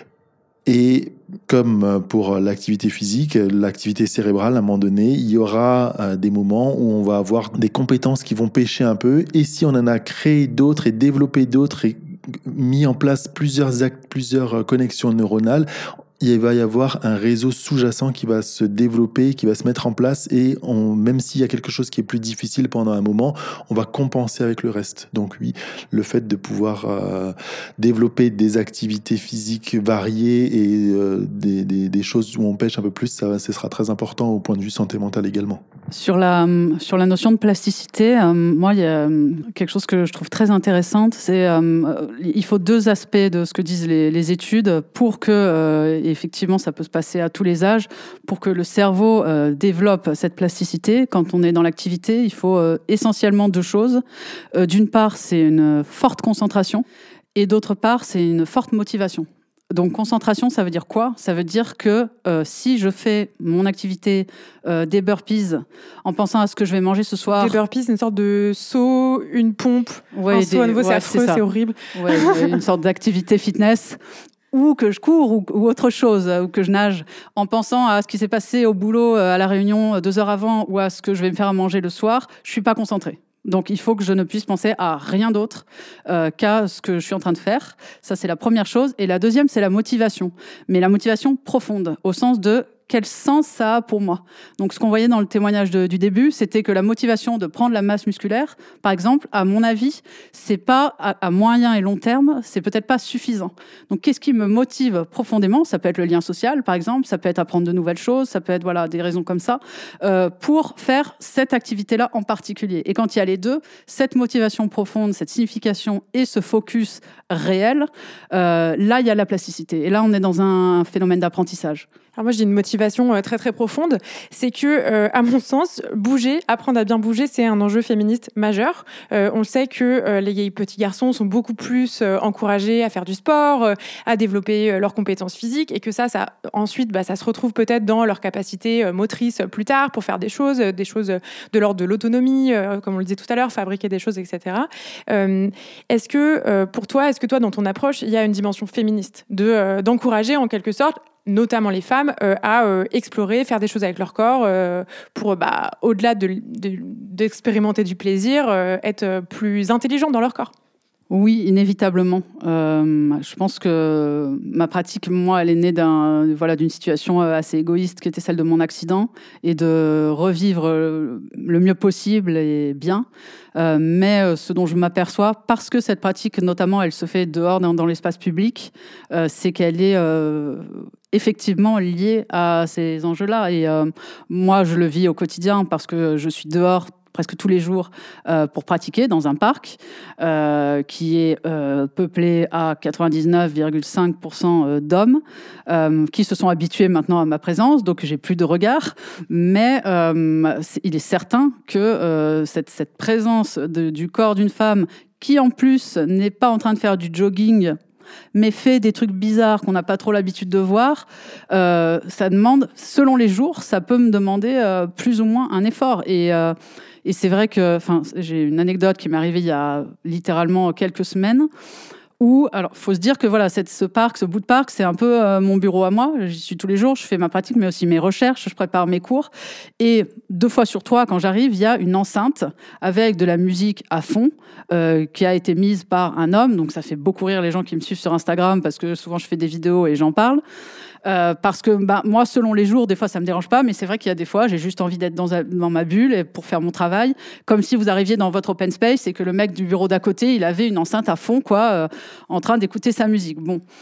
S5: Et comme pour l'activité physique, l'activité cérébrale, à un moment donné, il y aura des moments où on va avoir des compétences qui vont pêcher un peu. Et si on en a créé d'autres et développé d'autres et mis en place plusieurs actes, plusieurs connexions neuronales, il va y avoir un réseau sous-jacent qui va se développer, qui va se mettre en place, et on, même s'il y a quelque chose qui est plus difficile pendant un moment, on va compenser avec le reste. Donc oui, le fait de pouvoir euh, développer des activités physiques variées et euh, des, des, des choses où on pêche un peu plus, ça, ce sera très important au point de vue santé mentale également.
S4: Sur la, sur la notion de plasticité, euh, moi, il y a quelque chose que je trouve très intéressante, c'est euh, il faut deux aspects de ce que disent les, les études pour que, euh, effectivement, ça peut se passer à tous les âges, pour que le cerveau euh, développe cette plasticité. Quand on est dans l'activité, il faut euh, essentiellement deux choses. Euh, d'une part, c'est une forte concentration, et d'autre part, c'est une forte motivation. Donc, concentration, ça veut dire quoi ? Ça veut dire que euh, si je fais mon activité euh, des burpees en pensant à ce que je vais manger ce soir...
S3: Des burpees, c'est une sorte de saut, une pompe,
S4: ouais,
S3: un
S4: des,
S3: saut à nouveau, ouais, c'est affreux, c'est,
S4: c'est
S3: horrible.
S4: Ouais, une sorte d'activité fitness, ou que je cours, ou, ou autre chose, ou que je nage, en pensant à ce qui s'est passé au boulot, à la réunion deux heures avant, ou à ce que je vais me faire à manger le soir, je suis pas concentrée. Donc, il faut que je ne puisse penser à rien d'autre euh, qu'à ce que je suis en train de faire. Ça, c'est la première chose. Et la deuxième, c'est la motivation. Mais la motivation profonde, au sens de quel sens ça a pour moi. Donc, ce qu'on voyait dans le témoignage de, du début, c'était que la motivation de prendre la masse musculaire, par exemple, à mon avis, c'est pas à, à moyen et long terme, c'est peut-être pas suffisant. Donc, qu'est-ce qui me motive profondément ? Ça peut être le lien social, par exemple, ça peut être apprendre de nouvelles choses, ça peut être voilà des raisons comme ça, euh, pour faire cette activité-là en particulier. Et quand il y a les deux, cette motivation profonde, cette signification et ce focus réel, euh, là, il y a la plasticité. Et là, on est dans un phénomène d'apprentissage.
S3: Alors moi, j'ai une motivation très très profonde, c'est que, euh, à mon sens, bouger, apprendre à bien bouger, c'est un enjeu féministe majeur. Euh, on sait que euh, les petits garçons sont beaucoup plus euh, encouragés à faire du sport, euh, à développer euh, leurs compétences physiques, et que ça, ça ensuite, bah, ça se retrouve peut-être dans leur capacité euh, motrice plus tard pour faire des choses, euh, des choses de l'ordre de l'autonomie, euh, comme on le disait tout à l'heure, fabriquer des choses, et cetera. Euh, est-ce que euh, pour toi, est-ce que toi, dans ton approche, il y a une dimension féministe de euh, d'encourager en quelque sorte notamment les femmes, euh, à euh, explorer, faire des choses avec leur corps euh, pour, bah, au-delà de, de, d'expérimenter du plaisir, euh, être plus intelligentes dans leur corps.
S4: Oui, inévitablement. Euh, je pense que ma pratique, moi, elle est née d'un, voilà, d'une situation assez égoïste qui était celle de mon accident et de revivre le mieux possible et bien. Euh, mais ce dont je m'aperçois, parce que cette pratique, notamment, elle se fait dehors dans, dans l'espace public, euh, c'est qu'elle est euh, effectivement liée à ces enjeux-là. Et euh, moi, je le vis au quotidien parce que je suis dehors presque tous les jours euh, pour pratiquer dans un parc euh, qui est euh, peuplé à quatre-vingt-dix-neuf virgule cinq pour cent d'hommes euh, qui se sont habitués maintenant à ma présence, donc j'ai plus de regard. Mais euh, il est certain que euh, cette, cette présence de, du corps d'une femme qui en plus n'est pas en train de faire du jogging mais fait des trucs bizarres qu'on n'a pas trop l'habitude de voir, euh, ça demande, selon les jours, ça peut me demander euh, plus ou moins un effort. Et, euh, et c'est vrai que, enfin, j'ai une anecdote qui m'est arrivée il y a littéralement quelques semaines, où, alors, faut se dire que voilà, cette, ce parc, ce bout de parc, c'est un peu euh, mon bureau à moi. J'y suis tous les jours, je fais ma pratique, mais aussi mes recherches, je prépare mes cours. Et deux fois sur trois, quand j'arrive, il y a une enceinte avec de la musique à fond euh, qui a été mise par un homme. Donc, ça fait beaucoup rire les gens qui me suivent sur Instagram parce que souvent, je fais des vidéos et j'en parle. Euh, parce que bah, moi, selon les jours, des fois, ça me dérange pas, mais c'est vrai qu'il y a des fois, j'ai juste envie d'être dans, dans ma bulle et pour faire mon travail, comme si vous arriviez dans votre open space et que le mec du bureau d'à côté, il avait une enceinte à fond, quoi, euh, en train d'écouter sa musique. Bon.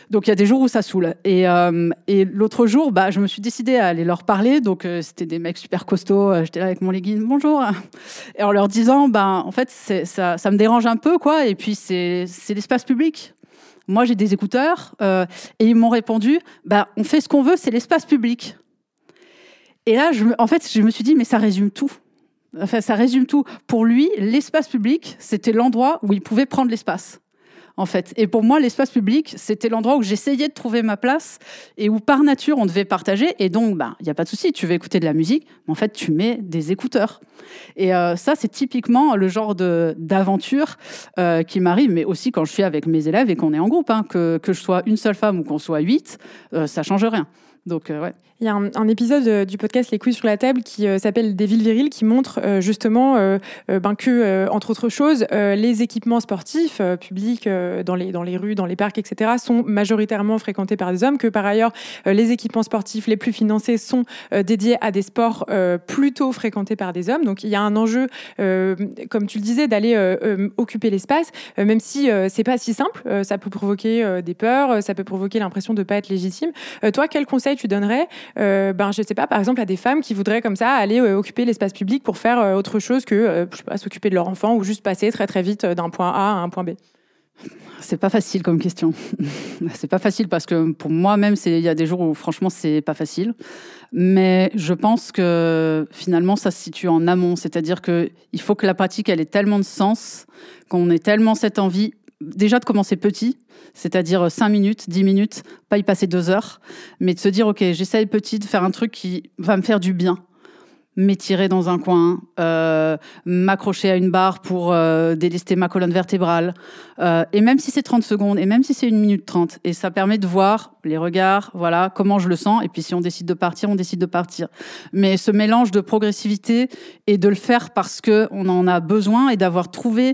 S4: Donc il y a des jours où ça saoule. Et, euh, et l'autre jour, bah, je me suis décidée à aller leur parler. Donc euh, c'était des mecs super costauds. Euh, j'étais là avec mon legging, bonjour. Et en leur disant, bah, en fait, c'est, ça, ça me dérange un peu, quoi. Et puis c'est, c'est l'espace public. Moi, j'ai des écouteurs. Euh, et ils m'ont répondu, bah, on fait ce qu'on veut, c'est l'espace public. Et là, je me, en fait, je me suis dit, mais ça résume tout. Enfin, ça résume tout. Pour lui, l'espace public, c'était l'endroit où il pouvait prendre l'espace. En fait. Et pour moi, l'espace public, c'était l'endroit où j'essayais de trouver ma place et où, par nature, on devait partager. Et donc, bah, il n'y a pas de souci, tu veux écouter de la musique, mais en fait, tu mets des écouteurs. Et euh, ça, c'est typiquement le genre de, d'aventure euh, qui m'arrive, mais aussi quand je suis avec mes élèves et qu'on est en groupe. Hein, que, que je sois une seule femme ou qu'on soit huit, euh, ça ne change rien. Donc, euh, ouais.
S9: Il y a un, un épisode euh, du podcast Les couilles sur la table qui euh, s'appelle Des villes viriles, qui montre euh, justement euh, euh, ben, que, euh, entre autres choses, euh, les équipements sportifs euh, publics euh, dans, les, dans les rues, dans les parcs, et cetera, sont majoritairement fréquentés par des hommes, que par ailleurs, euh, les équipements sportifs les plus financés sont euh, dédiés à des sports euh, plutôt fréquentés par des hommes. Donc il y a un enjeu, euh, comme tu le disais, d'aller euh, euh, occuper l'espace, euh, même si euh, c'est pas si simple. Euh, ça peut provoquer euh, des peurs, ça peut provoquer l'impression de pas être légitime. Euh, toi, quel conseil tu donnerais Euh, ben, je sais pas, par exemple, à des femmes qui voudraient comme ça aller euh, occuper l'espace public pour faire euh, autre chose que, euh, je sais pas, s'occuper de leur enfant ou juste passer très très vite d'un point A à un point B?
S4: C'est pas facile comme question. C'est pas facile parce que pour moi-même, il y a des jours où franchement, c'est pas facile. Mais je pense que finalement, ça se situe en amont. C'est-à-dire qu'il faut que la pratique, elle ait tellement de sens, qu'on ait tellement cette envie, déjà de commencer petit, c'est-à-dire cinq minutes, dix minutes, pas y passer deux heures, mais de se dire, OK, j'essaye petit de faire un truc qui va me faire du bien. M'étirer dans un coin, euh, m'accrocher à une barre pour euh, délester ma colonne vertébrale. Euh, et même si c'est trente secondes, et même si c'est une minute trente, et ça permet de voir les regards, voilà, comment je le sens. Et puis si on décide de partir, on décide de partir. Mais ce mélange de progressivité et de le faire parce qu'on en a besoin et d'avoir trouvé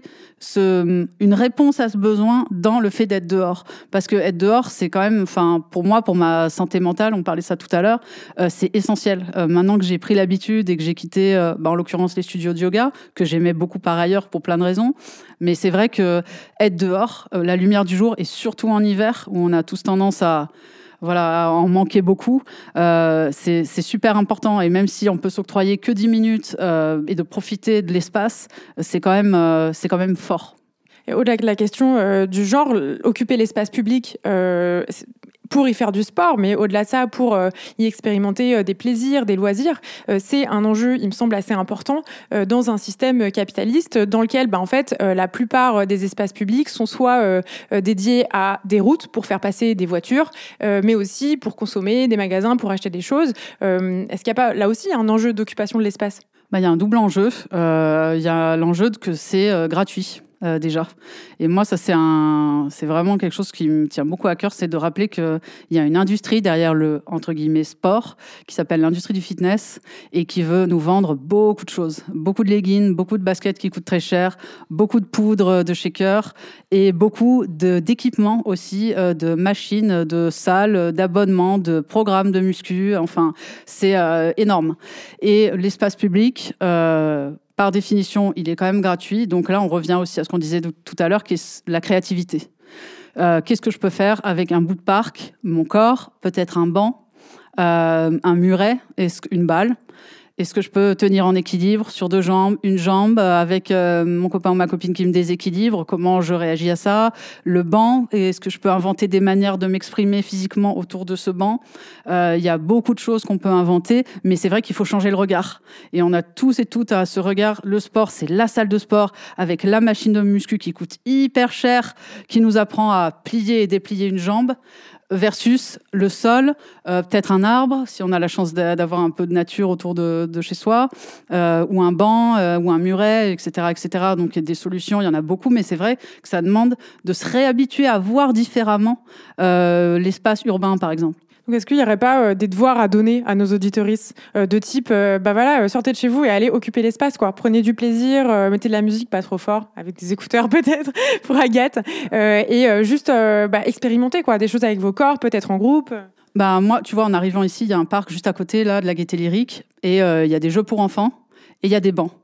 S4: ce, une réponse à ce besoin dans le fait d'être dehors. Parce que être dehors, c'est quand même, enfin, pour moi, pour ma santé mentale, on parlait ça tout à l'heure, euh, c'est essentiel. Euh, maintenant que j'ai pris l'habitude et que j'ai quitté, euh, bah, en l'occurrence, les studios de yoga, que j'aimais beaucoup par ailleurs pour plein de raisons. Mais c'est vrai que être dehors, euh, la lumière du jour, et surtout en hiver, où on a tous tendance à, voilà, à en manquer beaucoup, euh, c'est, c'est super important. Et même si on peut s'octroyer que dix minutes euh, et de profiter de l'espace, c'est quand même, euh, c'est quand même fort.
S9: Et au-delà de la question euh, du genre, occuper l'espace public euh, pour y faire du sport, mais au-delà de ça, pour euh, y expérimenter euh, des plaisirs, des loisirs, euh, c'est un enjeu, il me semble, assez important euh, dans un système capitaliste dans lequel, bah, en fait, euh, la plupart des espaces publics sont soit euh, dédiés à des routes pour faire passer des voitures, euh, mais aussi pour consommer, des magasins pour acheter des choses. Euh, est-ce qu'il n'y a pas, là aussi, un enjeu d'occupation de l'espace ?
S4: Bah, y a un double enjeu. Euh, y a l'enjeu que c'est euh, gratuit. Euh, déjà. Et moi, ça, c'est, un, c'est vraiment quelque chose qui me tient beaucoup à cœur, c'est de rappeler qu'il y a une industrie derrière le, entre guillemets, sport, qui s'appelle l'industrie du fitness, et qui veut nous vendre beaucoup de choses. Beaucoup de leggings, beaucoup de baskets qui coûtent très cher, beaucoup de poudre de shaker, et beaucoup de, d'équipements aussi, euh, de machines, de salles, d'abonnements, de programmes de muscu. Enfin, c'est euh, énorme. Et l'espace public... Euh, par définition, il est quand même gratuit. Donc là, on revient aussi à ce qu'on disait tout à l'heure, qui est la créativité. Euh, qu'est-ce que je peux faire avec un bout de parc, mon corps, peut-être un banc, euh, un muret, une balle ? Est-ce que je peux tenir en équilibre sur deux jambes, une jambe, avec euh, mon copain ou ma copine qui me déséquilibre? Comment je réagis à ça? Le banc, est-ce que je peux inventer des manières de m'exprimer physiquement autour de ce banc? Euh, il y a beaucoup de choses qu'on peut inventer, mais c'est vrai qu'il faut changer le regard. Et on a tous et toutes à ce regard. Le sport, c'est la salle de sport avec la machine de muscu qui coûte hyper cher, qui nous apprend à plier et déplier une jambe, versus le sol, euh, peut-être un arbre, si on a la chance d'avoir un peu de nature autour de, de chez soi, euh, ou un banc, euh, ou un muret, et cetera, et cetera. Donc, il y a des solutions, il y en a beaucoup, mais c'est vrai que ça demande de se réhabituer à voir différemment euh, l'espace urbain, par exemple.
S9: Donc, est-ce qu'il n'y aurait pas euh, des devoirs à donner à nos auditorices euh, de type, euh, bah voilà, euh, sortez de chez vous et allez occuper l'espace, quoi. Prenez du plaisir, euh, mettez de la musique pas trop fort, avec des écouteurs peut-être pour Agathe, euh, et euh, juste euh, bah, expérimenter, quoi, des choses avec vos corps, peut-être en groupe.
S4: Bah moi, tu vois, en arrivant ici, il y a un parc juste à côté là de la Gaîté Lyrique et il euh, y a des jeux pour enfants et il y a des bancs.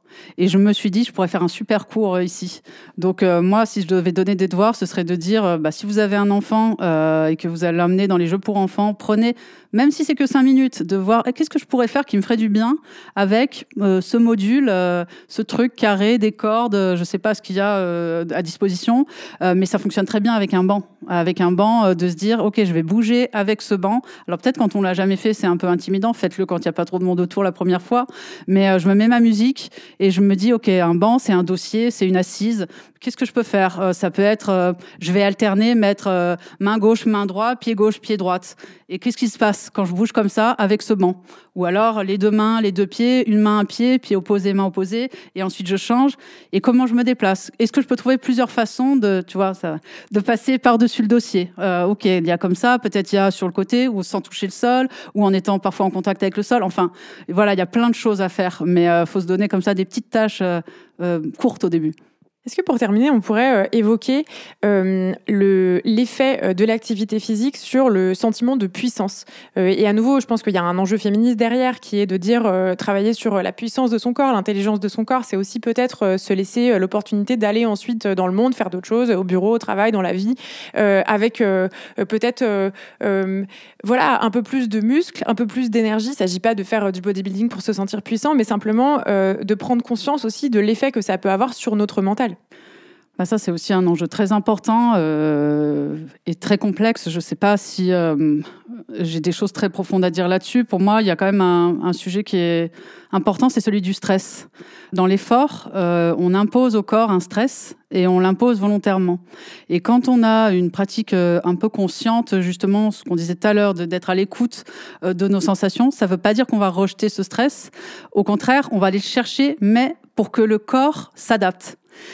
S4: Et je me suis dit, je pourrais faire un super cours ici. Donc euh, moi, si je devais donner des devoirs, ce serait de dire, euh, bah, si vous avez un enfant euh, et que vous allez l'emmener dans les jeux pour enfants, prenez, même si c'est que cinq minutes, de voir eh, qu'est-ce que je pourrais faire qui me ferait du bien avec euh, ce module, euh, ce truc carré, des cordes, euh, je sais pas ce qu'il y a euh, à disposition, euh, mais ça fonctionne très bien avec un banc. Avec un banc, euh, de se dire, ok, je vais bouger avec ce banc. Alors peut-être quand on l'a jamais fait, c'est un peu intimidant. Faites-le quand il n'y a pas trop de monde autour la première fois. Mais euh, je me mets ma musique et je me dis, ok, un banc, c'est un dossier, c'est une assise. Qu'est-ce que je peux faire ? euh, Ça peut être, euh, je vais alterner, mettre euh, main gauche, main droite, pied gauche, pied droite. Et qu'est-ce qui se passe quand je bouge comme ça avec ce banc ? Ou alors les deux mains, les deux pieds, une main, un pied, pied opposé, main opposée, et ensuite je change. Et comment je me déplace ? Est-ce que je peux trouver plusieurs façons de, tu vois, ça, de passer par-dessus le dossier ? euh, Ok, il y a comme ça, peut-être il y a sur le côté, ou sans toucher le sol, ou en étant parfois en contact avec le sol. Enfin, voilà, il y a plein de choses à faire, mais il euh, faut se donner comme ça des petites tâches euh, euh, courtes au début.
S9: Est-ce que pour terminer, on pourrait euh, évoquer euh, le, l'effet euh, de l'activité physique sur le sentiment de puissance ? euh, Et à nouveau, je pense qu'il y a un enjeu féministe derrière qui est de dire euh, travailler sur la puissance de son corps, l'intelligence de son corps, c'est aussi peut-être euh, se laisser euh, l'opportunité d'aller ensuite dans le monde, faire d'autres choses, au bureau, au travail, dans la vie, euh, avec euh, peut-être euh, euh, voilà, un peu plus de muscles, un peu plus d'énergie. Il ne s'agit pas de faire euh, du bodybuilding pour se sentir puissant, mais simplement euh, de prendre conscience aussi de l'effet que ça peut avoir sur notre mental.
S4: Bah ça, c'est aussi un enjeu très important euh, et très complexe. Je ne sais pas si euh, j'ai des choses très profondes à dire là-dessus. Pour moi, il y a quand même un, un sujet qui est important, c'est celui du stress. Dans l'effort, euh, on impose au corps un stress et on l'impose volontairement. Et quand on a une pratique euh, un peu consciente, justement, ce qu'on disait tout à l'heure, de, d'être à l'écoute euh, de nos sensations, ça ne veut pas dire qu'on va rejeter ce stress. Au contraire, on va aller le chercher, mais pour que le corps s'adapte.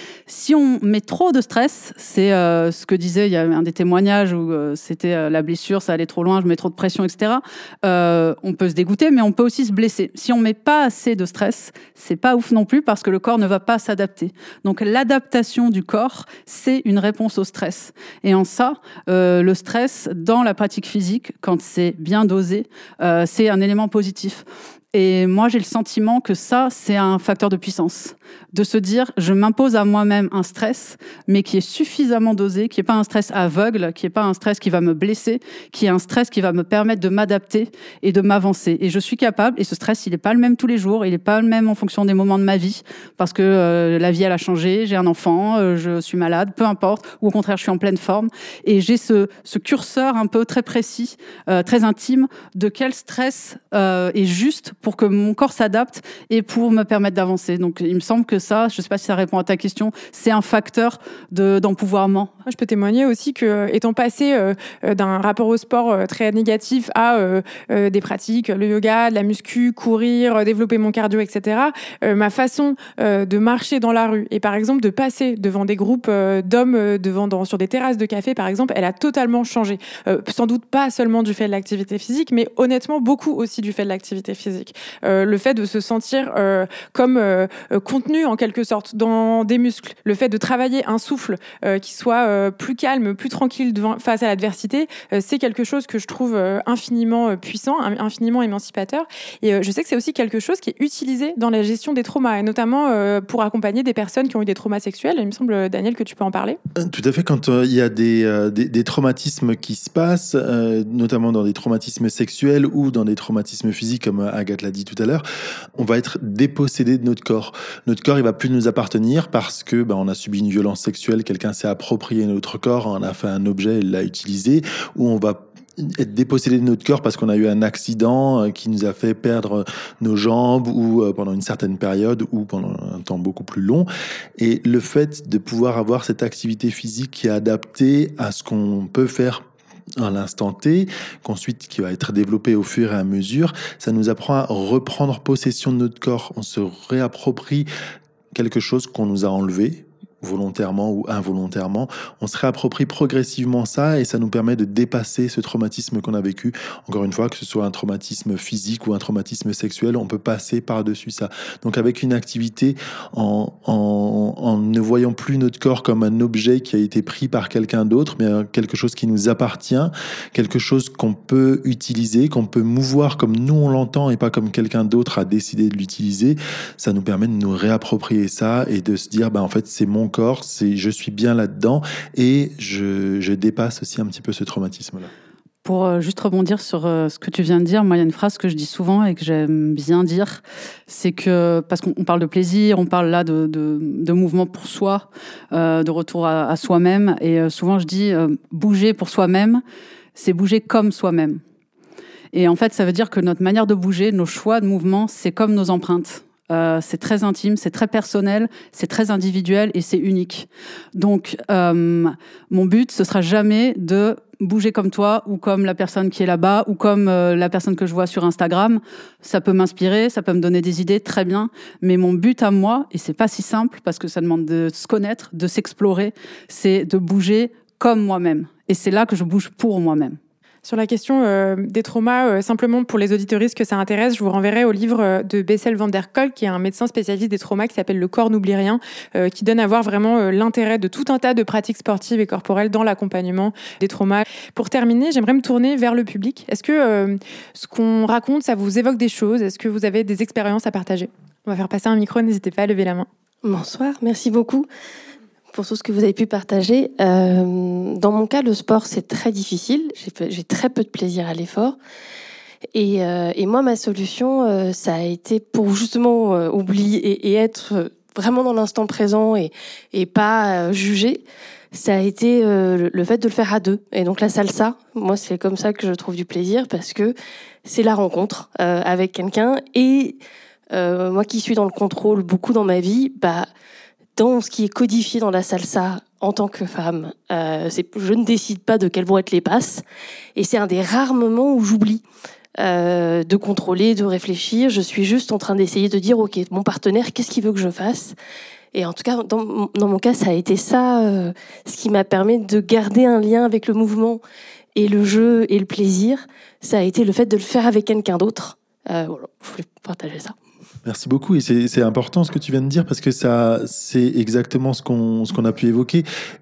S4: Si on met trop de stress, c'est euh, ce que disait, il y a un des témoignages où euh, c'était euh, la blessure, ça allait trop loin, je mets trop de pression, et cetera. Euh, on peut se dégoûter, mais on peut aussi se blesser. Si on met pas assez de stress, c'est pas ouf non plus parce que le corps ne va pas s'adapter. Donc l'adaptation du corps, c'est une réponse au stress. Et en ça, euh, le stress dans la pratique physique, quand c'est bien dosé, euh, c'est un élément positif. Et moi, j'ai le sentiment que ça, c'est un facteur de puissance. De se dire, je m'impose à moi-même un stress, mais qui est suffisamment dosé, qui n'est pas un stress aveugle, qui n'est pas un stress qui va me blesser, qui est un stress qui va me permettre de m'adapter et de m'avancer. Et je suis capable, et ce stress, il n'est pas le même tous les jours, il n'est pas le même en fonction des moments de ma vie, parce que euh, la vie, elle a changé, j'ai un enfant, euh, je suis malade, peu importe, ou au contraire, je suis en pleine forme. Et j'ai ce, ce curseur un peu très précis, euh, très intime, de quel stress euh, est juste pour que mon corps s'adapte et pour me permettre d'avancer. Donc, il me semble que ça, je ne sais pas si ça répond à ta question, c'est un facteur de, d'empouvoirment.
S9: Moi, je peux témoigner aussi que, étant passé euh, d'un rapport au sport euh, très négatif à euh, euh, des pratiques, le yoga, de la muscu, courir, euh, développer mon cardio, et cetera, euh, ma façon euh, de marcher dans la rue et par exemple de passer devant des groupes euh, d'hommes euh, devant, dans, sur des terrasses de café, par exemple, elle a totalement changé. Euh, sans doute pas seulement du fait de l'activité physique, mais honnêtement beaucoup aussi du fait de l'activité physique. Euh, le fait de se sentir euh, comme euh, contenu en quelque sorte dans des muscles, le fait de travailler un souffle euh, qui soit euh, plus calme, plus tranquille devant, face à l'adversité, euh, c'est quelque chose que je trouve euh, infiniment euh, puissant, infiniment émancipateur. Et euh, je sais que c'est aussi quelque chose qui est utilisé dans la gestion des traumas, et notamment euh, pour accompagner des personnes qui ont eu des traumas sexuels. Il me semble, Daniel, que tu peux en parler.
S5: Tout à fait. Quand euh, il y a des, euh, des, des traumatismes qui se passent, euh, notamment dans des traumatismes sexuels ou dans des traumatismes physiques, comme Agathe l'a dit tout à l'heure, on va être dépossédé de notre corps. Notre corps, il va plus nous appartenir parce que ben, on a subi une violence sexuelle, quelqu'un s'est approprié notre corps, on a fait un objet, il l'a utilisé, ou on va être dépossédé de notre corps parce qu'on a eu un accident qui nous a fait perdre nos jambes ou pendant une certaine période ou pendant un temps beaucoup plus long. Et le fait de pouvoir avoir cette activité physique qui est adaptée à ce qu'on peut faire à l'instant T, qu'ensuite qui va être développé au fur et à mesure, ça nous apprend à reprendre possession de notre corps. On se réapproprie quelque chose qu'on nous a enlevé, volontairement ou involontairement, on se réapproprie progressivement ça et ça nous permet de dépasser ce traumatisme qu'on a vécu. Encore une fois, que ce soit un traumatisme physique ou un traumatisme sexuel, on peut passer par-dessus ça. Donc avec une activité, en, en, en ne voyant plus notre corps comme un objet qui a été pris par quelqu'un d'autre, mais quelque chose qui nous appartient, quelque chose qu'on peut utiliser, qu'on peut mouvoir comme nous on l'entend et pas comme quelqu'un d'autre a décidé de l'utiliser, ça nous permet de nous réapproprier ça et de se dire, bah, en fait, c'est mon corps, c'est, je suis bien là-dedans et je, je dépasse aussi un petit peu ce traumatisme-là.
S4: Pour juste rebondir sur ce que tu viens de dire, moi, il y a une phrase que je dis souvent et que j'aime bien dire, c'est que, parce qu'on parle de plaisir, on parle là de, de, de mouvement pour soi, euh, de retour à, à soi-même, et souvent je dis, euh, bouger pour soi-même, c'est bouger comme soi-même. Et en fait, ça veut dire que notre manière de bouger, nos choix de mouvement, c'est comme nos empreintes. Euh, c'est très intime, c'est très personnel, c'est très individuel et c'est unique. Donc, euh, mon but, ce sera jamais de bouger comme toi ou comme la personne qui est là-bas ou comme euh, la personne que je vois sur Instagram. Ça peut m'inspirer, ça peut me donner des idées, très bien. Mais mon but à moi, et c'est pas si simple parce que ça demande de se connaître, de s'explorer, c'est de bouger comme moi-même. Et c'est là que je bouge pour moi-même.
S9: Sur la question euh, des traumas, euh, simplement pour les auditeuristes que ça intéresse, je vous renverrai au livre de Bessel van der Kolk, qui est un médecin spécialiste des traumas, qui s'appelle « Le corps n'oublie rien euh, », qui donne à voir vraiment euh, l'intérêt de tout un tas de pratiques sportives et corporelles dans l'accompagnement des traumas. Pour terminer, j'aimerais me tourner vers le public. Est-ce que euh, ce qu'on raconte, ça vous évoque des choses ? Est-ce que vous avez des expériences à partager ? On va faire passer un micro, n'hésitez pas à lever la main.
S10: Bonsoir, merci beaucoup pour tout ce que vous avez pu partager. Euh, dans mon cas, le sport, c'est très difficile. J'ai, fait, j'ai très peu de plaisir à l'effort. Et, euh, et moi, ma solution, euh, ça a été pour justement euh, oublier et, et être vraiment dans l'instant présent et, et pas euh, juger. Ça a été euh, le, le fait de le faire à deux. Et donc la salsa, moi, c'est comme ça que je trouve du plaisir parce que c'est la rencontre euh, avec quelqu'un. Et euh, moi qui suis dans le contrôle beaucoup dans ma vie, bah, dans ce qui est codifié dans la salsa en tant que femme, euh, c'est, je ne décide pas de quelles vont être les passes. Et c'est un des rares moments où j'oublie euh, de contrôler, de réfléchir. Je suis juste en train d'essayer de dire, OK, mon partenaire, qu'est-ce qu'il veut que je fasse ? Et en tout cas, dans, dans mon cas, ça a été ça, euh, ce qui m'a permis de garder un lien avec le mouvement et le jeu et le plaisir. Ça a été le fait de le faire avec quelqu'un d'autre. Euh, voilà, je voulais partager ça.
S5: Merci beaucoup et c'est, c'est important ce que tu viens de dire parce que ça, c'est exactement ce qu'on, ce qu'on a pu évoquer.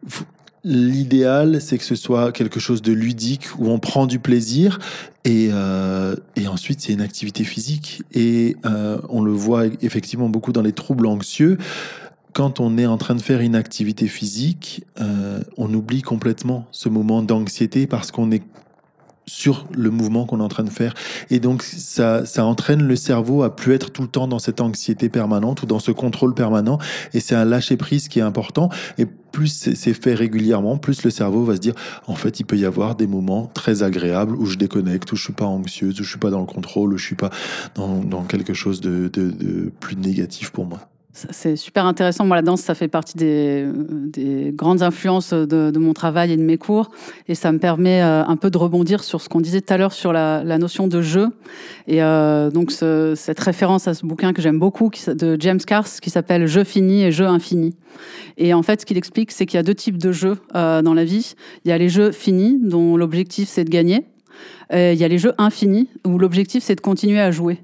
S5: L'idéal, c'est que ce soit quelque chose de ludique où on prend du plaisir et, euh, et ensuite c'est une activité physique et euh, on le voit effectivement beaucoup dans les troubles anxieux. Quand on est en train de faire une activité physique, euh, on oublie complètement ce moment d'anxiété parce qu'on est sur le mouvement qu'on est en train de faire. Et donc, ça, ça entraîne le cerveau à plus être tout le temps dans cette anxiété permanente ou dans ce contrôle permanent. Et c'est un lâcher-prise qui est important. Et plus c'est, c'est fait régulièrement, plus le cerveau va se dire, en fait, il peut y avoir des moments très agréables où je déconnecte, où je suis pas anxieuse, où je suis pas dans le contrôle, où je suis pas dans, dans quelque chose de, de, de plus négatif pour moi.
S4: C'est super intéressant. Moi, la danse, ça fait partie des, des grandes influences de, de mon travail et de mes cours. Et ça me permet euh, un peu de rebondir sur ce qu'on disait tout à l'heure sur la, la notion de jeu. Et euh, donc, ce, cette référence à ce bouquin que j'aime beaucoup, qui, de James Cars, qui s'appelle « Jeu fini » et « Jeu infini ». Et en fait, ce qu'il explique, c'est qu'il y a deux types de jeux euh, dans la vie. Il y a les jeux finis, dont l'objectif, c'est de gagner. Et il y a les jeux infinis, où l'objectif, c'est de continuer à jouer.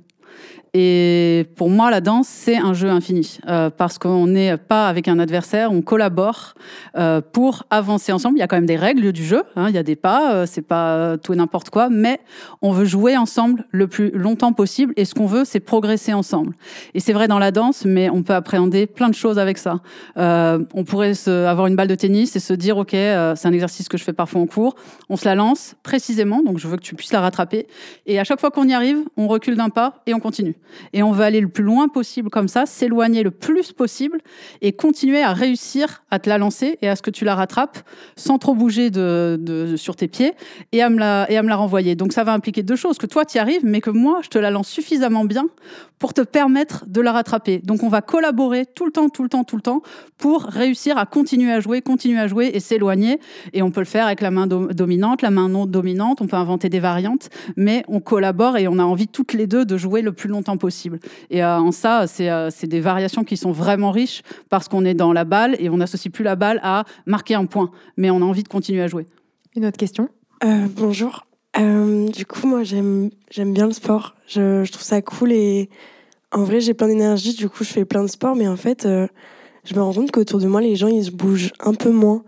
S4: Et pour moi, la danse, c'est un jeu infini. Euh, parce qu'on n'est pas avec un adversaire, on collabore euh, pour avancer ensemble. Il y a quand même des règles du jeu, hein, il y a des pas, euh, c'est pas tout et n'importe quoi, mais on veut jouer ensemble le plus longtemps possible et ce qu'on veut, c'est progresser ensemble. Et c'est vrai dans la danse, mais on peut appréhender plein de choses avec ça. Euh, on pourrait se, avoir une balle de tennis et se dire, OK, euh, c'est un exercice que je fais parfois en cours, on se la lance précisément, donc je veux que tu puisses la rattraper. Et à chaque fois qu'on y arrive, on recule d'un pas et on continue. Et on veut aller le plus loin possible comme ça, s'éloigner le plus possible et continuer à réussir à te la lancer et à ce que tu la rattrapes sans trop bouger de, de, sur tes pieds et à, me la, et à me la renvoyer. Donc ça va impliquer deux choses, que toi tu y arrives, mais que moi je te la lance suffisamment bien pour te permettre de la rattraper. Donc on va collaborer tout le temps, tout le temps, tout le temps pour réussir à continuer à jouer, continuer à jouer et s'éloigner. Et on peut le faire avec la main do- dominante, la main non dominante, on peut inventer des variantes, mais on collabore et on a envie toutes les deux de jouer le plus longtemps longtemps possible. Et euh, en ça, c'est, euh, c'est des variations qui sont vraiment riches parce qu'on est dans la balle et on n'associe plus la balle à marquer un point. Mais on a envie de continuer à jouer.
S9: Une autre question ?
S11: euh, Bonjour. Euh, du coup, moi, j'aime, j'aime bien le sport. Je, je trouve ça cool et en vrai, j'ai plein d'énergie. Du coup, je fais plein de sports. Mais en fait, euh, je me rends compte qu'autour de moi, les gens, ils se bougent un peu moins.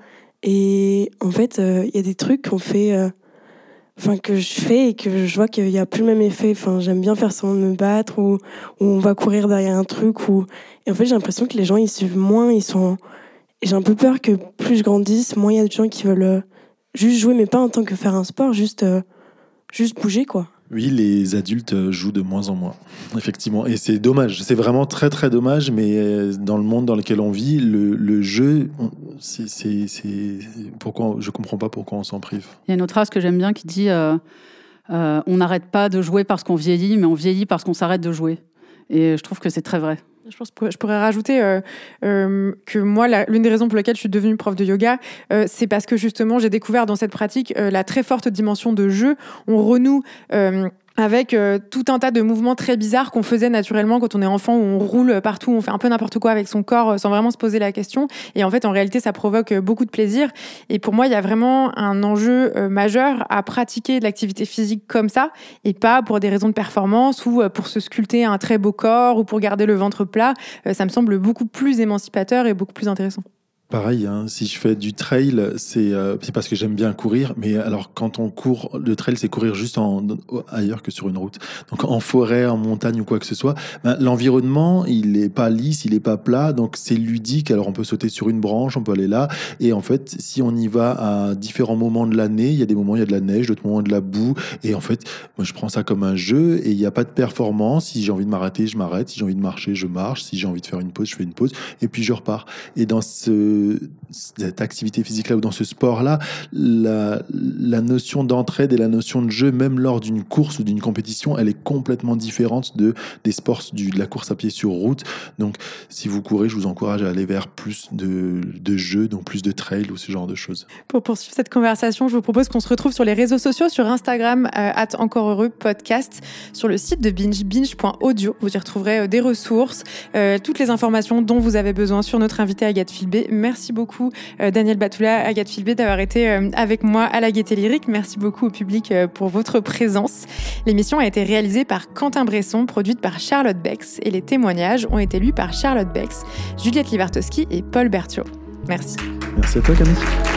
S11: Et en fait, il euh, y a des trucs qu'on fait... Euh, Enfin, que je fais et que je vois qu'il n'y a plus le même effet. Enfin, j'aime bien faire semblant de me battre ou, ou on va courir derrière un truc. Ou... Et en fait, j'ai l'impression que les gens, ils suivent moins. Ils sont... Et j'ai un peu peur que plus je grandisse, moins il y a de gens qui veulent euh, juste jouer, mais pas en tant que faire un sport, juste, euh, juste bouger, quoi.
S5: Oui, les adultes jouent de moins en moins, effectivement. Et c'est dommage, c'est vraiment très très dommage, mais dans le monde dans lequel on vit, le, le jeu, c'est, c'est, c'est... Pourquoi, je ne comprends pas pourquoi on s'en prive.
S4: Il y a une autre phrase que j'aime bien qui dit euh, euh, « On n'arrête pas de jouer parce qu'on vieillit, mais on vieillit parce qu'on s'arrête de jouer ». Et je trouve que c'est très vrai.
S9: Je pense que je pourrais rajouter euh, euh, que moi, la, l'une des raisons pour lesquelles je suis devenue prof de yoga, euh, c'est parce que justement, j'ai découvert dans cette pratique euh, la très forte dimension de jeu. On renoue euh, avec euh, tout un tas de mouvements très bizarres qu'on faisait naturellement quand on est enfant, où on roule partout, on fait un peu n'importe quoi avec son corps euh, sans vraiment se poser la question. Et en fait, en réalité, ça provoque euh, beaucoup de plaisir. Et pour moi, il y a vraiment un enjeu euh, majeur à pratiquer de l'activité physique comme ça, et pas pour des raisons de performance ou euh, pour se sculpter un très beau corps ou pour garder le ventre plat. Euh, ça me semble beaucoup plus émancipateur et beaucoup plus intéressant.
S5: Pareil, hein, si je fais du trail, c'est, euh, c'est parce que j'aime bien courir. Mais alors, quand on court, le trail, c'est courir juste en, ailleurs que sur une route. Donc, en forêt, en montagne ou quoi que ce soit. Ben, l'environnement, il est pas lisse, il est pas plat. Donc, c'est ludique. Alors, on peut sauter sur une branche, on peut aller là. Et en fait, si on y va à différents moments de l'année, il y a des moments, il y a de la neige, d'autres moments, de la boue. Et en fait, moi, je prends ça comme un jeu et il n'y a pas de performance. Si j'ai envie de m'arrêter, je m'arrête. Si j'ai envie de marcher, je marche. Si j'ai envie de faire une pause, je fais une pause. Et puis, je repars. Et dans ce cette activité physique-là ou dans ce sport-là, la, la notion d'entraide et la notion de jeu, même lors d'une course ou d'une compétition, elle est complètement différente de, des sports, du, de la course à pied sur route. Donc, si vous courez, je vous encourage à aller vers plus de, de jeux, donc plus de trail ou ce genre de choses.
S9: Pour poursuivre cette conversation, je vous propose qu'on se retrouve sur les réseaux sociaux, sur Instagram, euh, at encore heureux podcast, sur le site de Binge, binge point audio. Vous y retrouverez euh, des ressources, euh, toutes les informations dont vous avez besoin sur notre invité Agathe Filbé. Merci beaucoup euh, Daniel Batoula, Agathe Filbé, d'avoir été euh, avec moi à la Gaîté Lyrique. Merci beaucoup au public euh, pour votre présence. L'émission a été réalisée par Quentin Bresson, produite par Charlotte Bex, et les témoignages ont été lus par Charlotte Bex, Juliette Livartowski et Paul Berthiaud. Merci.
S5: Merci à toi, Camille.